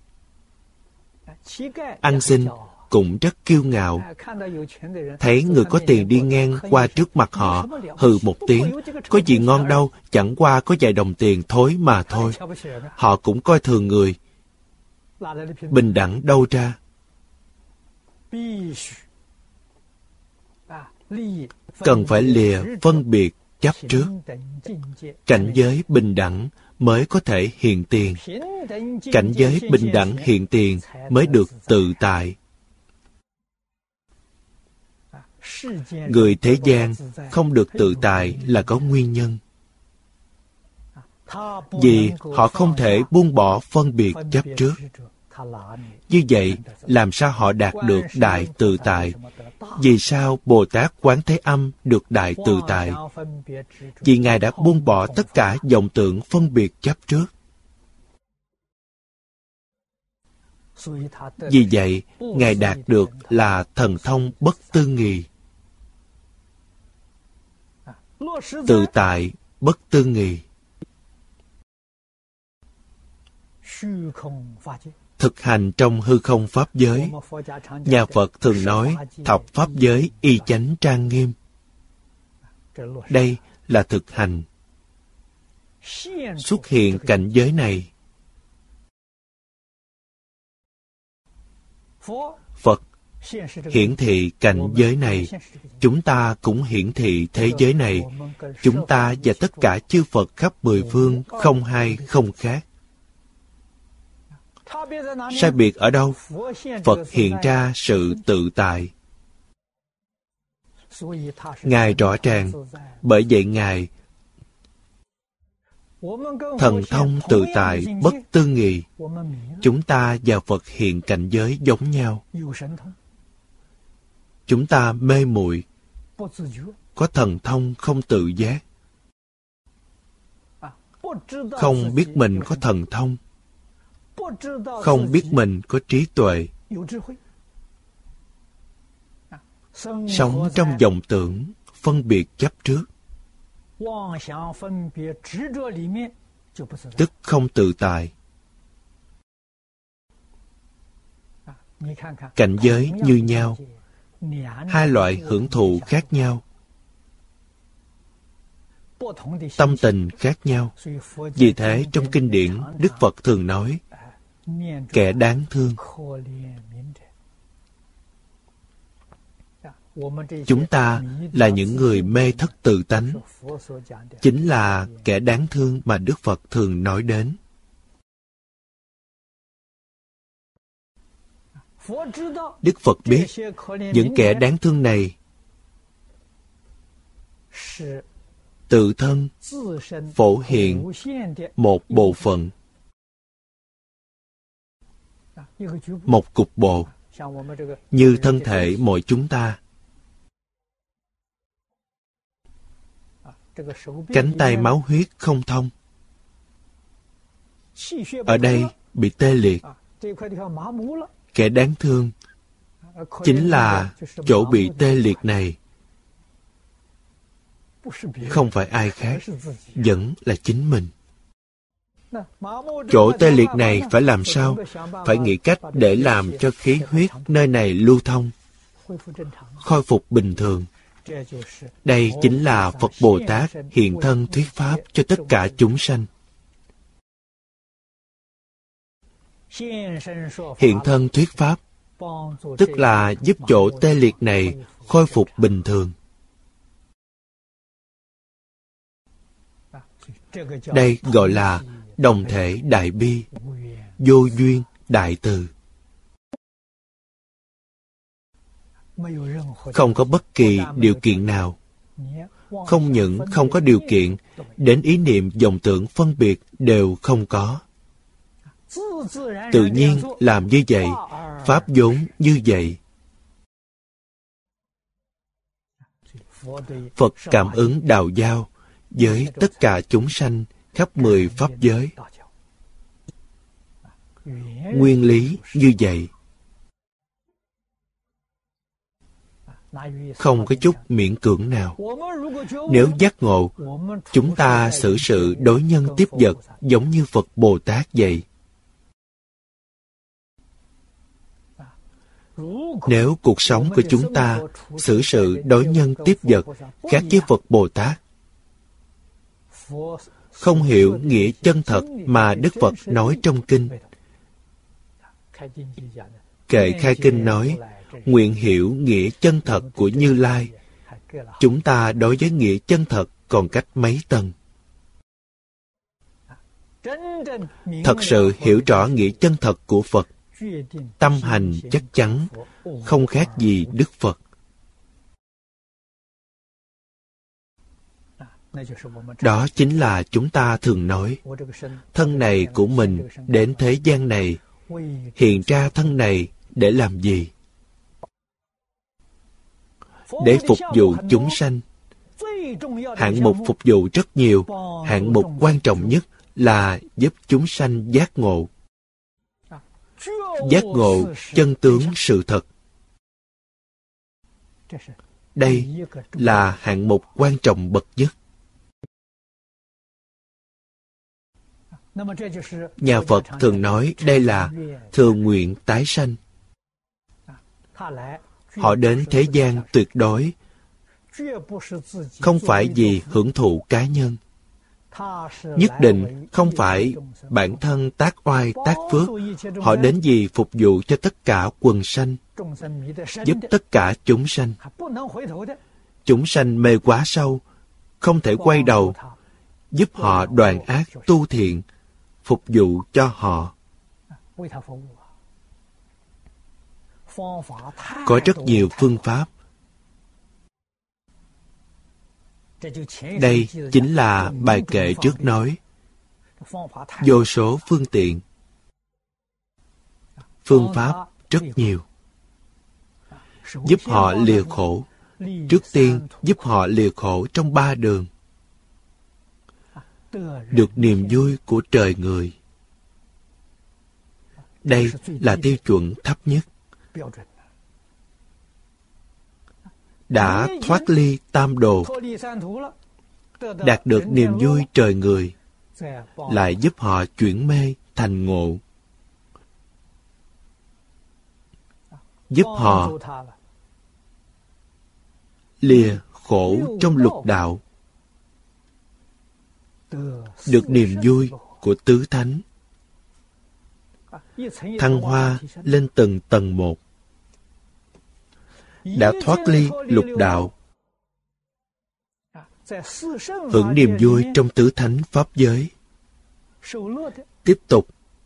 Ăn xin cũng rất kiêu ngạo. Thấy người có tiền đi ngang qua trước mặt họ, hừ một tiếng, có gì ngon đâu, chẳng qua có vài đồng tiền thối mà thôi. Họ cũng coi thường người. Bình đẳng đâu ra? Cần phải lìa phân biệt chấp trước. Cảnh giới bình đẳng mới có thể hiện tiền. Cảnh giới bình đẳng hiện tiền mới được tự tại. Người thế gian không được tự tại là có nguyên nhân. Vì họ không thể buông bỏ phân biệt chấp trước. Như vậy, làm sao họ đạt được đại tự tại? Vì sao Bồ Tát Quán Thế Âm được đại tự tại? Vì Ngài đã buông bỏ tất cả vọng tưởng phân biệt chấp trước. Vì vậy, Ngài đạt được là thần thông bất tư nghì. Tự tại, bất tư nghì. Thực hành trong hư không pháp giới, nhà Phật thường nói thập pháp giới y chánh trang nghiêm. Đây là thực hành. Xuất hiện cảnh giới này. Phật hiển thị cảnh giới này. Chúng ta cũng hiển thị thế giới này. Chúng ta và tất cả chư Phật khắp mười phương không hai không khác. Sai biệt ở đâu? Phật hiện ra sự tự tại. Ngài rõ ràng, bởi vậy Ngài thần thông tự tại bất tư nghì. Chúng ta và Phật hiện cảnh giới giống nhau. Chúng ta mê muội, có thần thông không tự giác, không biết mình có thần thông, không biết mình có trí tuệ, sống trong vọng tưởng, phân biệt chấp trước, tức không tự tại. Cảnh giới như nhau, hai loại hưởng thụ khác nhau, tâm tình khác nhau. Vì thế trong kinh điển Đức Phật thường nói kẻ đáng thương. Chúng ta là những người mê thất tự tánh, chính là kẻ đáng thương mà Đức Phật thường nói đến. Đức Phật biết những kẻ đáng thương này tự thân phổ hiện một bộ phận, một cục bộ, như thân thể mỗi chúng ta. Cánh tay máu huyết không thông, ở đây bị tê liệt. Kẻ đáng thương chính là chỗ bị tê liệt này, không phải ai khác, vẫn là chính mình. Chỗ tê liệt này phải làm sao? Phải nghĩ cách để làm cho khí huyết nơi này lưu thông, khôi phục bình thường. Đây chính là Phật Bồ Tát hiện thân thuyết pháp cho tất cả chúng sanh. hiện thân thuyết pháp, tức là giúp chỗ tê liệt này khôi phục bình thường. Đây gọi là đồng thể đại bi, vô duyên đại từ. Không có bất kỳ điều kiện nào. Không những không có điều kiện, đến ý niệm vọng tưởng phân biệt đều không có. Tự nhiên làm như vậy, pháp vốn như vậy. Phật cảm ứng đạo giao với tất cả chúng sanh khắp mười pháp giới. Nguyên lý như vậy. Không có chút miễn cưỡng nào. Nếu giác ngộ, chúng ta xử sự đối nhân tiếp vật giống như Phật Bồ Tát vậy. Nếu cuộc sống của chúng ta xử sự đối nhân tiếp vật khác với Phật Bồ Tát, không hiểu nghĩa chân thật mà Đức Phật nói trong kinh. Kệ khai kinh nói, nguyện hiểu nghĩa chân thật của Như Lai. Chúng ta đối với nghĩa chân thật còn cách mấy tầng. Thật sự hiểu rõ nghĩa chân thật của Phật, tâm hành chắc chắn, không khác gì Đức Phật. Đó chính là chúng ta thường nói, thân này của mình đến thế gian này, hiện ra thân này để làm gì? Để phục vụ chúng sanh. Hạng mục phục vụ rất nhiều, hạng mục quan trọng nhất là giúp chúng sanh giác ngộ. Giác ngộ chân tướng sự thật. Đây là hạng mục quan trọng bậc nhất. Nhà Phật thường nói đây là thường nguyện tái sanh. Họ đến thế gian tuyệt đối không phải vì hưởng thụ cá nhân. Nhất định không phải bản thân tác oai tác phước. Họ đến vì phục vụ cho tất cả quần sanh, giúp tất cả chúng sanh. Chúng sanh mê quá sâu, không thể quay đầu, giúp họ đoạn ác tu thiện, phục vụ cho họ. Có rất nhiều phương pháp. Đây chính là bài kệ trước nói. Vô số phương tiện. Phương pháp rất nhiều. Giúp họ lìa khổ. Trước tiên giúp họ lìa khổ trong ba đường. Được niềm vui của trời người. Đây là tiêu chuẩn thấp nhất. Đã thoát ly tam đồ, đạt được niềm vui trời người, lại giúp họ chuyển mê thành ngộ, giúp họ lìa khổ trong lục đạo, được niềm vui của tứ thánh, thăng hoa lên từng tầng một. Đã thoát ly lục đạo, hưởng niềm vui trong tứ thánh pháp giới, tiếp tục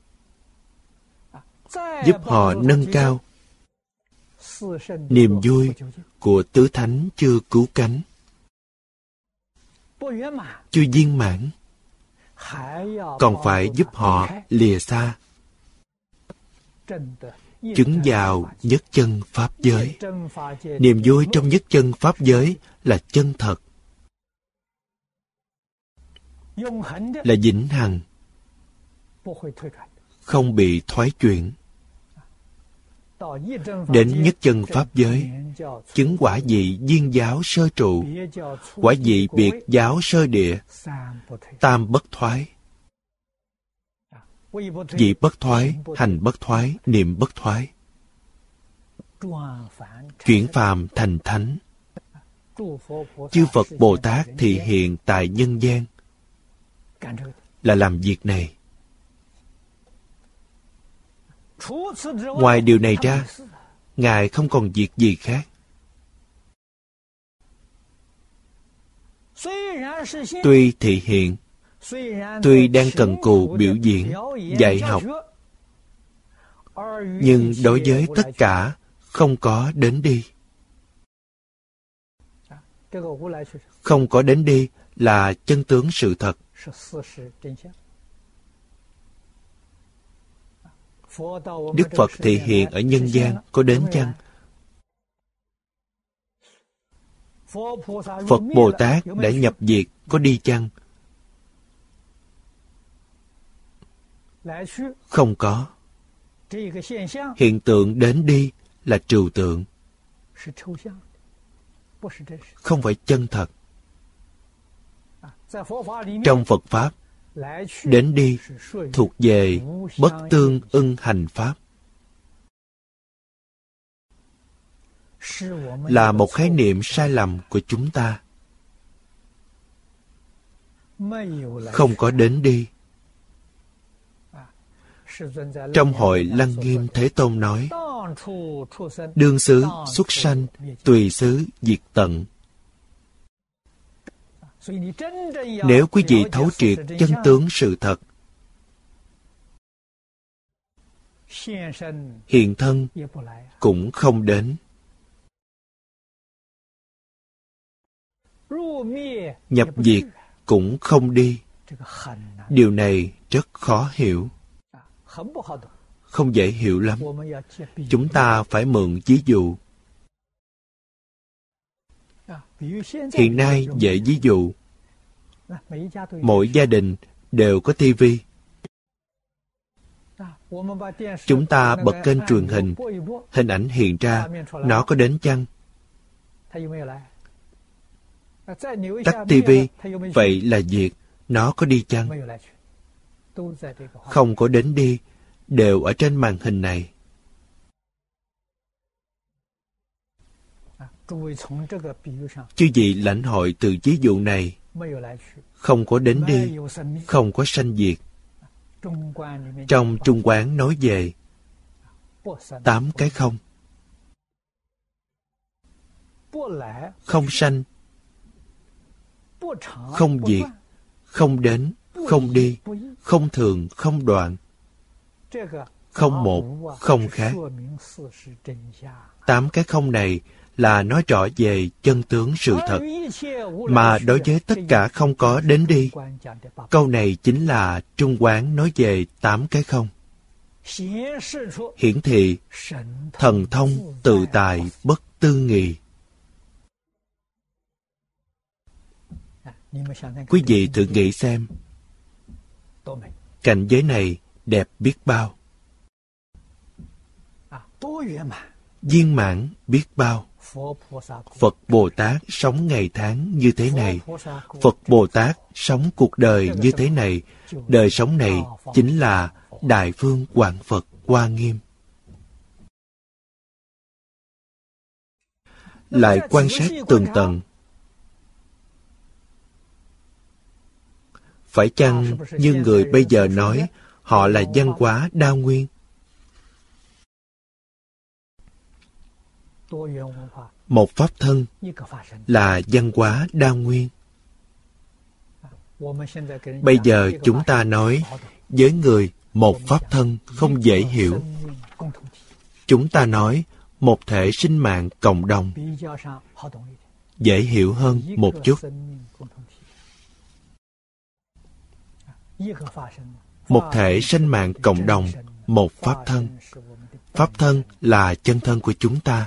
giúp họ nâng cao niềm vui của tứ thánh chưa cứu cánh, chưa viên mãn, còn phải giúp họ lìa xa, chứng vào nhất chân pháp giới. Niềm vui trong nhất chân pháp giới là chân thật, là vĩnh hằng, không bị thoái chuyển. Đến nhất chân pháp giới, chứng quả vị viên giáo sơ trụ, quả vị biệt giáo sơ địa, tam bất thoái. Vị bất thoái, hành bất thoái, niệm bất thoái. Chuyển phàm thành thánh. Chư Phật Bồ Tát thị hiện tại nhân gian là làm việc này. Ngoài điều này ra, Ngài không còn việc gì khác. Tuy thị hiện, tuy đang cần cù biểu diễn, dạy học, nhưng đối với tất cả không có đến đi. Không có đến đi là chân tướng sự thật. Đức Phật thị hiện ở nhân gian có đến chăng? Phật Bồ Tát đã nhập diệt có đi chăng? Không có. Hiện tượng đến đi là trừu tượng, không phải chân thật. Trong Phật Pháp, đến đi thuộc về bất tương ưng hành Pháp, là một khái niệm sai lầm của chúng ta. Không có đến đi. Trong hội Lăng Nghiêm Thế Tôn nói, đương xứ xuất sanh, tùy xứ diệt tận. Nếu quý vị thấu triệt chân tướng sự thật, hiện thân cũng không đến, nhập diệt cũng không đi. Điều này rất khó hiểu, không dễ hiểu lắm. Chúng ta phải mượn ví dụ. Hiện nay dễ ví dụ. Mỗi gia đình đều có tivi. Chúng ta bật kênh truyền hình, hình ảnh hiện ra, nó có đến chăng? Tắt tivi, vậy là diệt, nó có đi chăng? Không có đến đi, đều ở trên màn hình này. Chư vị lãnh hội từ ví dụ này, không có đến đi, không có sanh diệt. Trong Trung Quán nói về tám cái không. Không sanh, không diệt, không đến, không đi, không thường, không đoạn, không một, không khác. Tám cái không này là nói rõ về chân tướng sự thật. Mà đối với tất cả không có đến đi, câu này chính là Trung Quán nói về tám cái không. Hiển thị thần thông tự tại bất tư nghị. Quý vị thử nghĩ xem, cảnh giới này đẹp biết bao, viên mãn biết bao. Phật Bồ Tát sống ngày tháng như thế này. Phật Bồ Tát sống cuộc đời như thế này. Đời sống này chính là Đại Phương Quảng Phật Hoa Nghiêm. Lại quan sát tường tận. Phải chăng như người bây giờ nói họ là văn hóa đa nguyên? Một pháp thân là văn hóa đa nguyên. Bây giờ chúng ta nói với người một pháp thân không dễ hiểu. Chúng ta nói một thể sinh mạng cộng đồng dễ hiểu hơn một chút. Một thể sinh mạng cộng đồng, một pháp thân. Pháp thân là chân thân của chúng ta.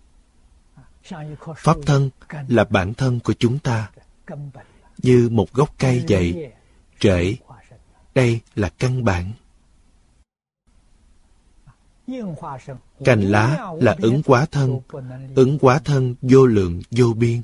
Pháp thân là bản thân của chúng ta. Như một gốc cây vậy, rễ, đây là căn bản. Cành lá là ứng hóa thân. Ứng hóa thân vô lượng vô biên.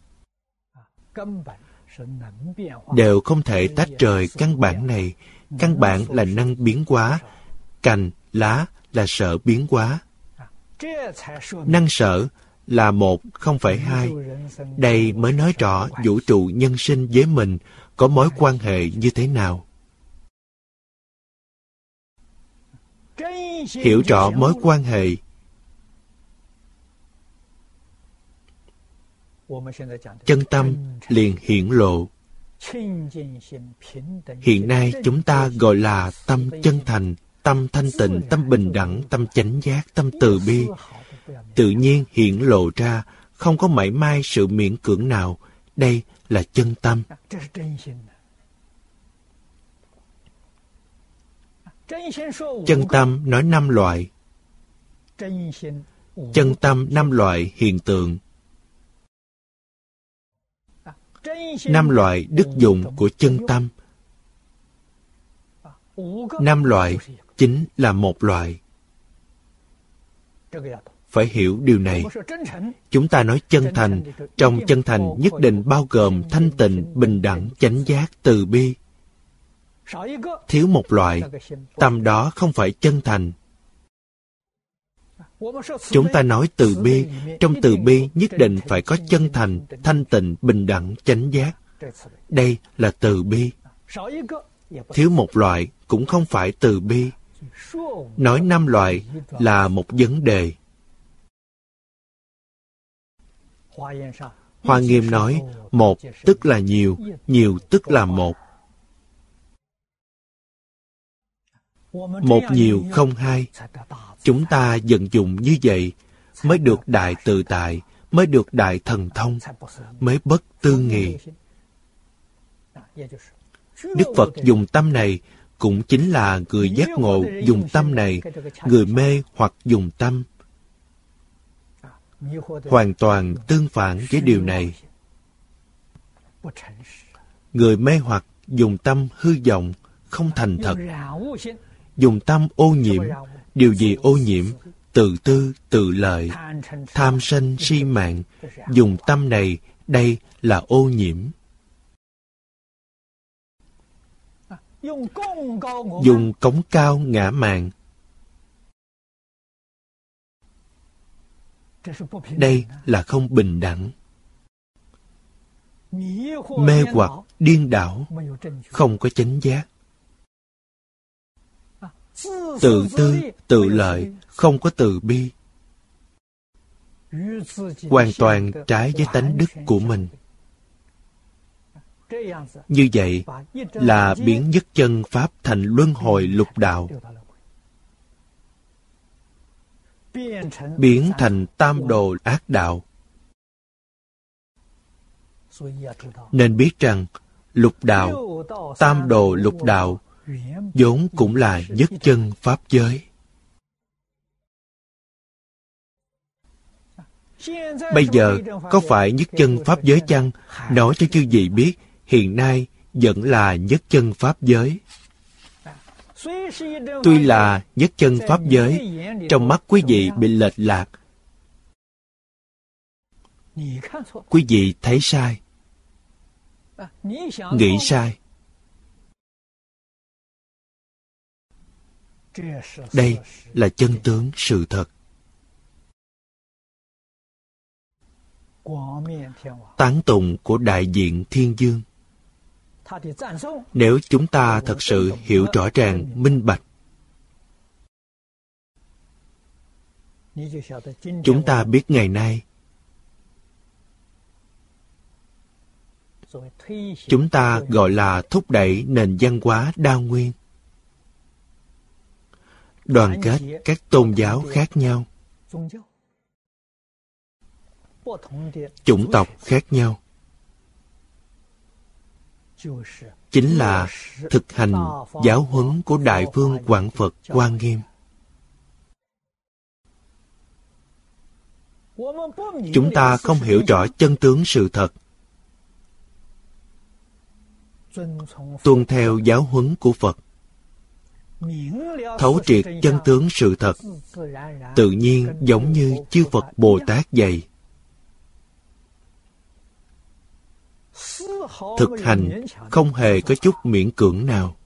Đều không thể tách rời căn bản này. Căn bản là năng biến hóa. Cành, lá là sở biến hóa. Năng sở là một, không phải hai. Đây mới nói rõ vũ trụ nhân sinh với mình có mối quan hệ như thế nào. hiểu rõ mối quan hệ. Chân tâm liền hiển lộ. Hiện nay chúng ta gọi là tâm chân thành, tâm thanh tịnh, tâm bình đẳng, tâm chánh giác, tâm từ bi. Tự nhiên hiện lộ ra, không có mảy may sự miễn cưỡng nào. Đây là chân tâm. Chân tâm nói năm loại. Chân tâm năm loại hiện tượng. Năm loại đức dụng của chân tâm. Năm loại chính là một loại. Phải hiểu điều này. Chúng ta nói chân thành, trong chân thành nhất định bao gồm thanh tịnh, bình đẳng, chánh giác, từ bi. Thiếu một loại, tâm đó không phải chân thành. Chúng ta nói từ bi, trong từ bi nhất định phải có chân thành, thanh tịnh, bình đẳng, chánh giác. Đây là từ bi. Thiếu một loại cũng không phải từ bi. Nói năm loại là một vấn đề. Hoa Nghiêm nói, một tức là nhiều, nhiều tức là một. Một nhiều không hai. Chúng ta vận dụng như vậy mới được đại tự tại, mới được đại thần thông, mới bất tư nghị. Đức Phật dùng tâm này cũng chính là người giác ngộ dùng tâm này, người mê hoặc dùng tâm. Hoàn toàn tương phản với điều này. Người mê hoặc dùng tâm hư vọng, không thành thật. Dùng tâm ô nhiễm. Điều gì ô nhiễm? Tự tư, tự lợi, tham sân si mạng. Dùng tâm này, đây là ô nhiễm. Dùng cống cao ngã mạn. Đây là không bình đẳng. Mê hoặc, điên đảo, không có chánh giác. Tự tư, tự lợi, không có từ bi. Hoàn toàn trái với tánh đức của mình. Như vậy là biến nhất chân Pháp thành luân hồi lục đạo. Biến thành tam đồ ác đạo. Nên biết rằng lục đạo, tam đồ lục đạo vốn cũng là nhất chân Pháp giới. Bây giờ có phải nhất chân Pháp giới chăng? Nói cho chư vị biết, hiện nay vẫn là nhất chân Pháp giới. Tuy là nhất chân Pháp giới, trong mắt quý vị bị lệch lạc. Quý vị thấy sai, nghĩ sai. Đây là chân tướng sự thật. Tán tụng của đại diện Thiên Dương. Nếu chúng ta thật sự hiểu rõ ràng, minh bạch, chúng ta biết ngày nay chúng ta gọi là thúc đẩy nền văn hóa đa nguyên, đoàn kết các tôn giáo khác nhau, chủng tộc khác nhau, chính là thực hành giáo huấn của Đại Vương Quảng Phật Quan Nghiêm. Chúng ta không hiểu rõ chân tướng sự thật, tuân theo giáo huấn của Phật, thấu triệt chân tướng sự thật, tự nhiên giống như chư Phật Bồ Tát dạy. Thực hành không hề có chút miễn cưỡng nào.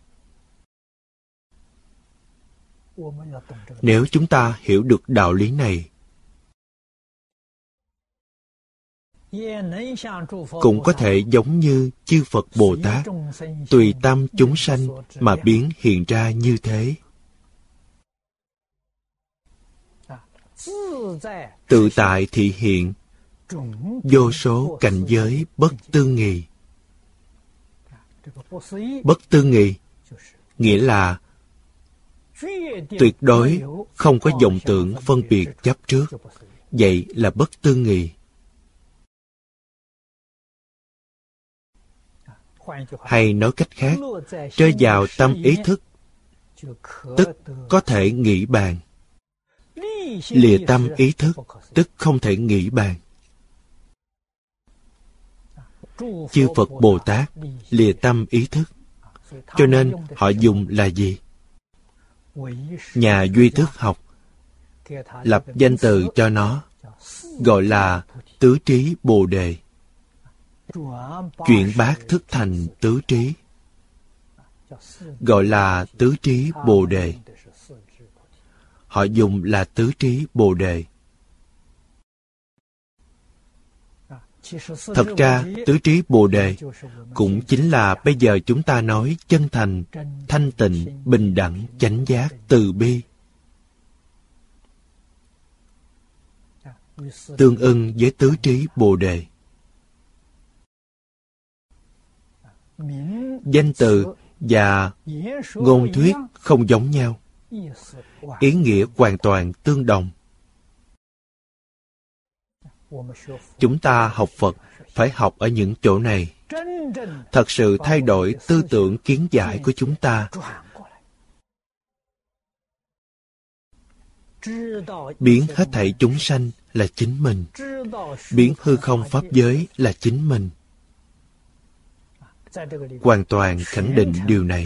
Nếu chúng ta hiểu được đạo lý này, cũng có thể giống như chư Phật Bồ Tát, tùy tâm chúng sanh mà biến hiện ra như thế. Tự tại thị hiện vô số cảnh giới bất tư nghì. Bất tư nghì nghĩa là tuyệt đối không có vọng tưởng phân biệt chấp trước. Vậy là bất tư nghì. Hay nói cách khác, rơi vào tâm ý thức, tức có thể nghĩ bàn. Lìa tâm ý thức, tức không thể nghĩ bàn. Chư Phật Bồ Tát lìa tâm ý thức, cho nên họ dùng là gì? Nhà duy thức học lập danh từ cho nó, gọi là tứ trí Bồ Đề. Chuyển bát thức thành tứ trí, gọi là tứ trí Bồ Đề. Họ dùng là tứ trí Bồ Đề. Thật ra, tứ trí Bồ Đề cũng chính là bây giờ chúng ta nói chân thành, thanh tịnh, bình đẳng, chánh giác, từ bi. Tương ưng với tứ trí Bồ Đề. Danh từ và ngôn thuyết không giống nhau, ý nghĩa hoàn toàn tương đồng. Chúng ta học Phật phải học ở những chỗ này, thật sự thay đổi tư tưởng kiến giải của chúng ta. Biến hết thảy chúng sanh là chính mình, biến hư không pháp giới là chính mình. Hoàn toàn khẳng định điều này.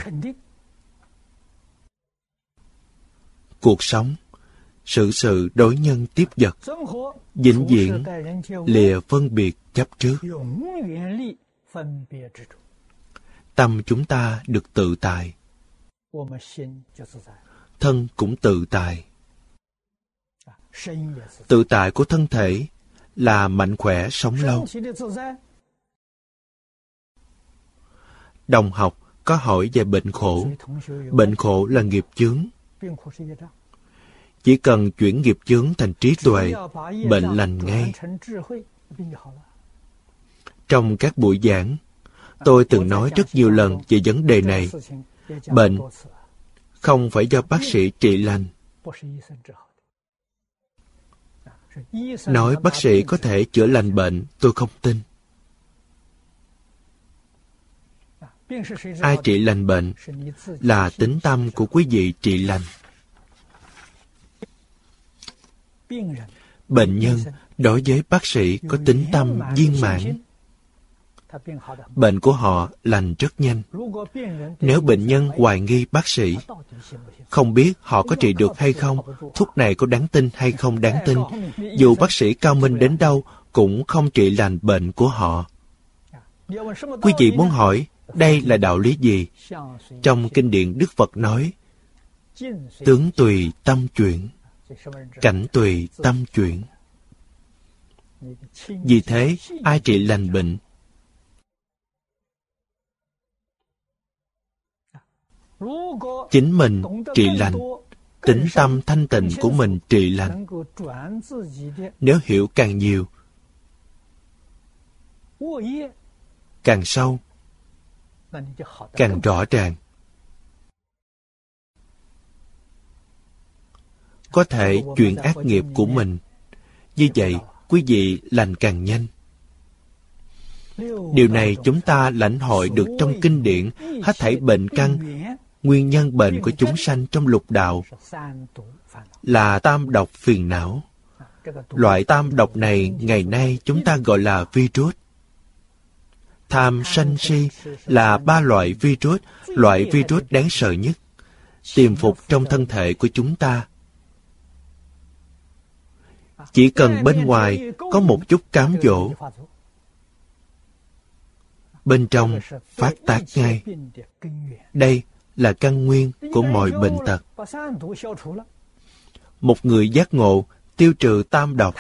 Cuộc sống, sự sự đối nhân tiếp vật, vĩnh viễn lìa phân biệt chấp trước. Tâm chúng ta được tự tại, thân cũng tự tại. Tự tại của thân thể là mạnh khỏe sống lâu. Đồng học có hỏi về bệnh khổ. Bệnh khổ là nghiệp chướng. Chỉ cần chuyển nghiệp chướng thành trí tuệ, bệnh lành ngay. Trong các buổi giảng, tôi từng nói rất nhiều lần về vấn đề này. Bệnh không phải do bác sĩ trị lành. Nói bác sĩ có thể chữa lành bệnh, tôi không tin. Ai trị lành bệnh là tính tâm của quý vị trị lành. Bệnh nhân đối với bác sĩ có tính tâm viên mãn. Bệnh của họ lành rất nhanh. Nếu bệnh nhân hoài nghi bác sĩ, không biết họ có trị được hay không, thuốc này có đáng tin hay không đáng tin, dù bác sĩ cao minh đến đâu cũng không trị lành bệnh của họ. Quý vị muốn hỏi, đây là đạo lý gì? Trong kinh điển Đức Phật nói, tướng tùy tâm chuyển, cảnh tùy tâm chuyển. Vì thế, ai trị lành bệnh? Chính mình trị lành, tính tâm thanh tịnh của mình trị lành. Nếu hiểu càng nhiều, càng sâu, càng rõ ràng, có thể chuyển ác nghiệp của mình. Như vậy, quý vị lành càng nhanh. Điều này chúng ta lãnh hội được trong kinh điển. Hết thảy bệnh căn, nguyên nhân bệnh của chúng sanh trong lục đạo là tam độc phiền não. Loại tam độc này ngày nay chúng ta gọi là virus. Tham, sân, si là ba loại virus, loại virus đáng sợ nhất, tiềm phục trong thân thể của chúng ta. Chỉ cần bên ngoài có một chút cám dỗ, bên trong phát tác ngay. Đây là căn nguyên của mọi bệnh tật. Một người giác ngộ tiêu trừ tam độc,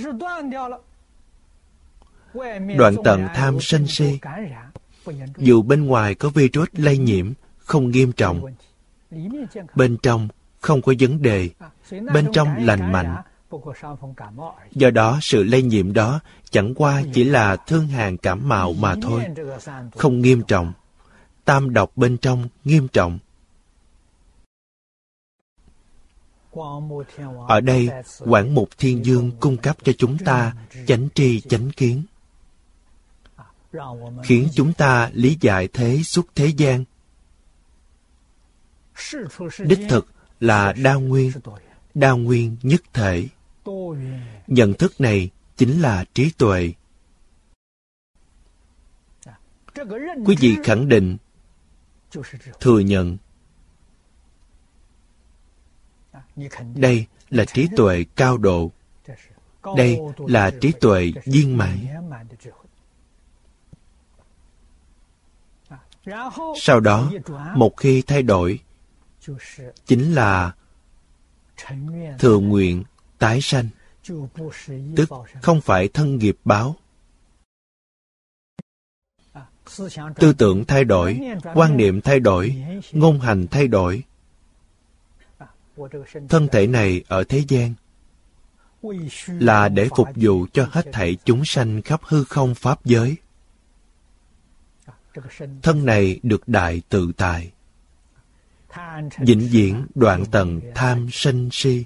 đoạn tận tham sân si, dù bên ngoài có virus lây nhiễm không nghiêm trọng, bên trong không có vấn đề, bên trong lành mạnh, Do đó, sự lây nhiễm đó chẳng qua chỉ là thương hàn cảm mạo mà thôi, không nghiêm trọng. Tam độc bên trong nghiêm trọng. Ở đây, Quảng Mục Thiên Dương cung cấp cho chúng ta chánh tri chánh kiến, khiến chúng ta lý giải thế xuất thế gian. Đích thực là đa nguyên, đa nguyên nhất thể. Nhận thức này chính là trí tuệ. Quý vị khẳng định, thừa nhận, đây là trí tuệ cao độ. Đây là trí tuệ viên mãn. Sau đó, một khi thay đổi, chính là thừa nguyện tái sanh, tức không phải thân nghiệp báo. Tư tưởng thay đổi, quan niệm thay đổi, ngôn hành thay đổi. Thân thể này ở thế gian là để phục vụ cho hết thảy chúng sanh khắp hư không pháp giới. Thân này được đại tự tại, vĩnh viễn đoạn tận tham sân si,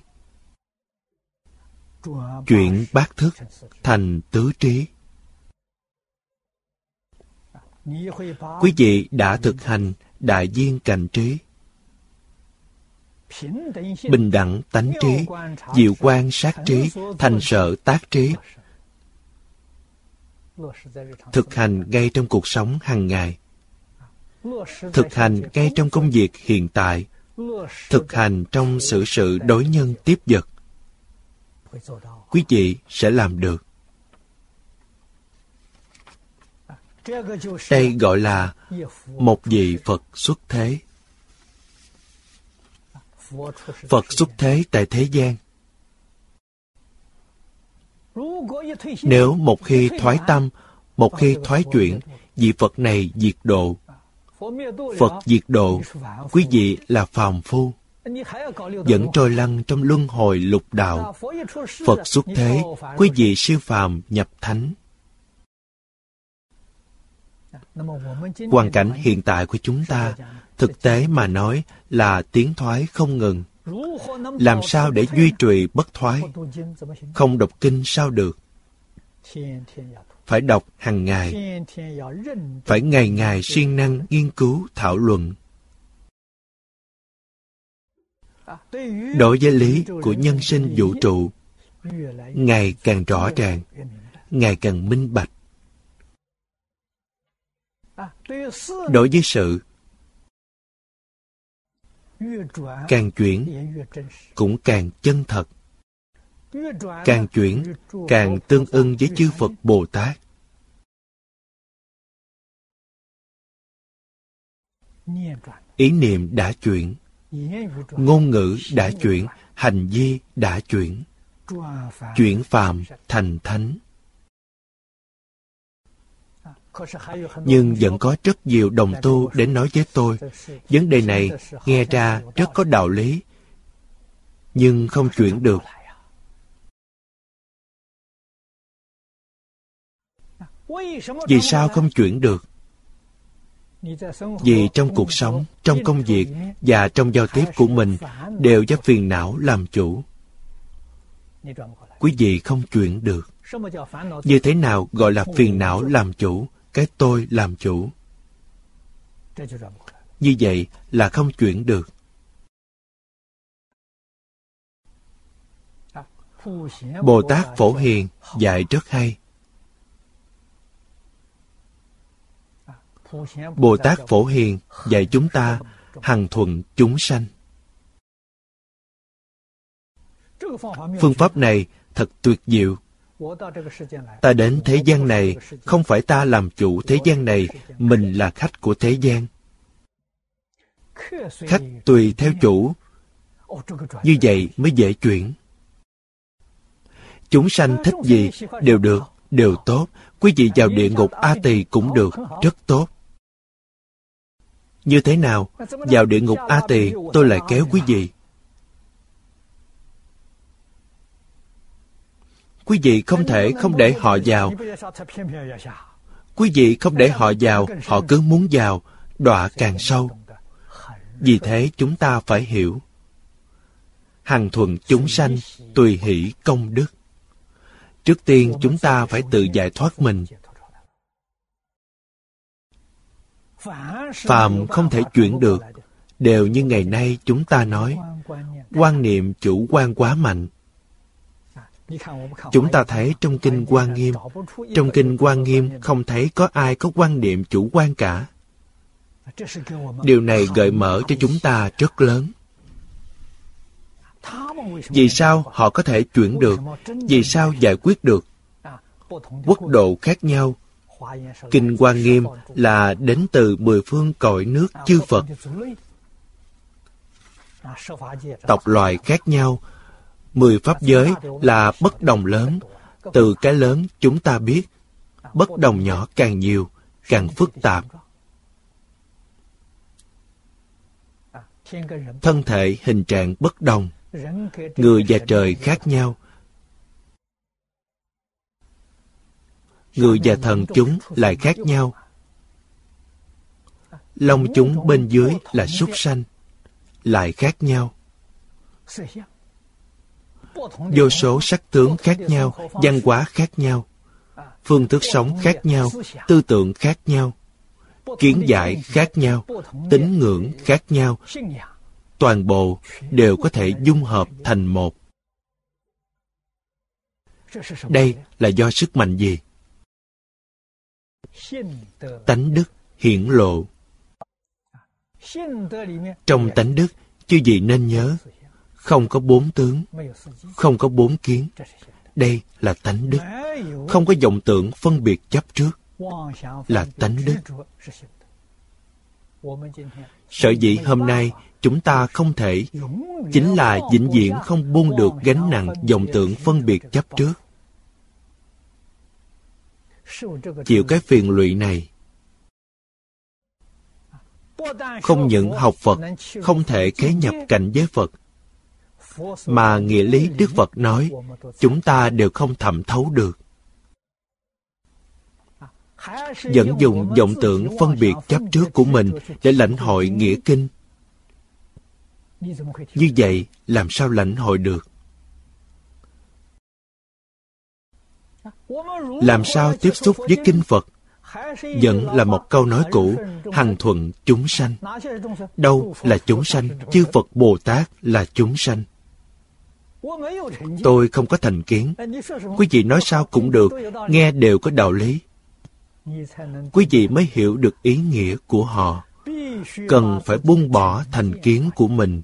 chuyển bát thức thành tứ trí. Quý vị đã thực hành đại viên cạnh trí, bình đẳng tánh trí, diệu quan sát trí, thành sở tác trí. Thực hành ngay trong cuộc sống hàng ngày, thực hành ngay trong công việc hiện tại, thực hành trong xử sự đối nhân tiếp vật. Quý vị sẽ làm được. Đây gọi là một vị Phật xuất thế. Phật xuất thế tại thế gian. Nếu một khi thoái tâm, một khi thoái chuyển, vị Phật này diệt độ. Phật diệt độ, quý vị là phàm phu, vẫn trôi lăn trong luân hồi lục đạo. Phật xuất thế, quý vị siêu phàm nhập thánh. Hoàn cảnh hiện tại của chúng ta, thực tế mà nói là tiến thoái không ngừng. Làm sao để duy trì bất thoái? Không đọc kinh sao được? Phải đọc hàng ngày, phải ngày ngày siêng năng nghiên cứu thảo luận. Đối với lý của nhân sinh vũ trụ, ngày càng rõ ràng, ngày càng minh bạch. Đối với sự, càng chuyển cũng càng chân thật, càng chuyển càng tương ưng với chư Phật Bồ Tát. Ý niệm đã chuyển, ngôn ngữ đã chuyển, hành vi đã chuyển, chuyển phàm thành thánh. Nhưng vẫn có rất nhiều đồng tu đến nói với tôi, vấn đề này nghe ra rất có đạo lý, nhưng không chuyển được. Vì sao không chuyển được? Vì trong cuộc sống, trong công việc và trong giao tiếp của mình đều do phiền não làm chủ. Quý vị không chuyển được. Như thế nào gọi là phiền não làm chủ, cái tôi làm chủ? Như vậy là không chuyển được. Bồ Tát Phổ Hiền dạy rất hay. Bồ Tát Phổ Hiền dạy chúng ta hằng thuận chúng sanh. Phương pháp này thật tuyệt diệu. Ta đến thế gian này, không phải ta làm chủ thế gian này, mình là khách của thế gian. Khách tùy theo chủ, như vậy mới dễ chuyển. Chúng sanh thích gì đều được, đều tốt. Quý vị vào địa ngục A Tỳ cũng được, rất tốt. Như thế nào? Vào địa ngục A Tỳ, tôi lại kéo quý vị. Quý vị không thể không để họ vào. Quý vị không để họ vào, họ cứ muốn vào, đọa càng sâu. Vì thế chúng ta phải hiểu. Hằng thuận chúng sanh, tùy hỷ công đức. Trước tiên chúng ta phải tự giải thoát mình. Phàm không thể chuyển được, đều như ngày nay chúng ta nói, quan niệm chủ quan quá mạnh. Chúng ta thấy trong Kinh Hoa Nghiêm, trong Kinh Hoa Nghiêm không thấy có ai có quan niệm chủ quan cả. Điều này gợi mở cho chúng ta rất lớn. Vì sao họ có thể chuyển được? Vì sao giải quyết được? Quốc độ khác nhau. Kinh Hoa Nghiêm là đến từ mười phương cõi nước chư Phật. Tộc loài khác nhau. Mười pháp giới là bất đồng lớn. Từ cái lớn chúng ta biết, bất đồng nhỏ càng nhiều, càng phức tạp. Thân thể hình trạng bất đồng. Người và trời khác nhau. Người và thần chúng lại khác nhau. Lông chúng bên dưới là súc sanh, lại khác nhau. Vô số sắc tướng khác nhau, văn hóa khác nhau, phương thức sống khác nhau, tư tưởng khác nhau, kiến giải khác nhau, tín ngưỡng khác nhau. Toàn bộ đều có thể dung hợp thành một. Đây là do sức mạnh gì? Tánh đức hiển lộ. Trong tánh đức, chư vị nên nhớ, không có bốn tướng, không có bốn kiến. Đây là tánh đức. Không có vọng tưởng phân biệt chấp trước, là tánh đức. Sở dĩ hôm nay chúng ta không thể, chính là vĩnh viễn không buông được gánh nặng vọng tưởng phân biệt chấp trước. Chịu cái phiền lụy này. Không những học Phật không thể khế nhập cảnh giới Phật, mà nghĩa lý Đức Phật nói, chúng ta đều không thẩm thấu được. Vẫn dùng vọng tưởng phân biệt chấp trước của mình để lãnh hội nghĩa kinh. Như vậy, làm sao lãnh hội được? Làm sao tiếp xúc với kinh Phật? Vẫn là một câu nói cũ, hằng thuận chúng sanh. Đâu là chúng sanh? Chư Phật Bồ Tát là chúng sanh. Tôi không có thành kiến. Quý vị nói sao cũng được, nghe đều có đạo lý. Quý vị mới hiểu được ý nghĩa của họ. Cần phải buông bỏ thành kiến của mình.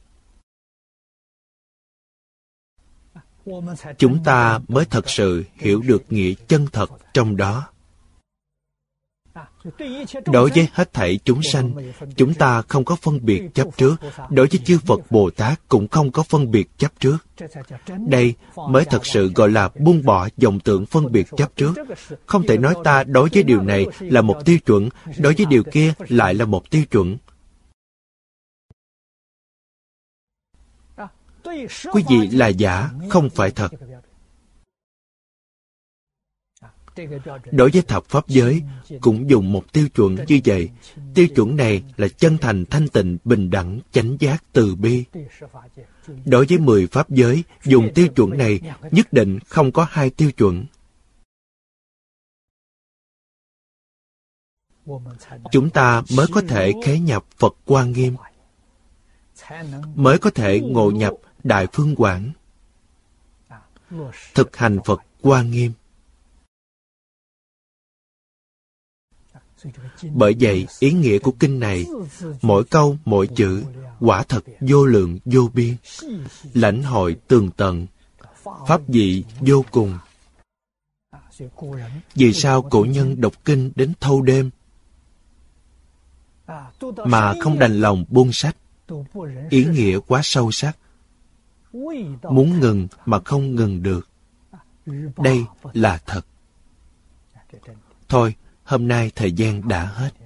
Chúng ta mới thật sự hiểu được nghĩa chân thật trong đó. Đối với hết thảy chúng sanh, chúng ta không có phân biệt chấp trước. Đối với chư Phật Bồ Tát cũng không có phân biệt chấp trước. Đây mới thật sự gọi là buông bỏ vọng tưởng phân biệt chấp trước. Không thể nói ta đối với điều này là một tiêu chuẩn, đối với điều kia lại là một tiêu chuẩn. Quý vị là giả, không phải thật. Đối với thập pháp giới, cũng dùng một tiêu chuẩn như vậy. Tiêu chuẩn này là chân thành, thanh tịnh, bình đẳng, chánh giác, từ bi. Đối với mười pháp giới, dùng tiêu chuẩn này, nhất định không có hai tiêu chuẩn. Chúng ta mới có thể khế nhập Phật Hoa Nghiêm, mới có thể ngộ nhập Đại Phương Quảng, thực hành Phật Hoa Nghiêm. Bởi vậy, ý nghĩa của kinh này, mỗi câu, mỗi chữ, quả thật vô lượng, vô biên, lãnh hội tường tận, pháp vị vô cùng. Vì sao cổ nhân đọc kinh đến thâu đêm, mà không đành lòng buông sách? Ý nghĩa quá sâu sắc. Muốn ngừng mà không ngừng được. Đây là thật. Thôi, hôm nay thời gian đã hết.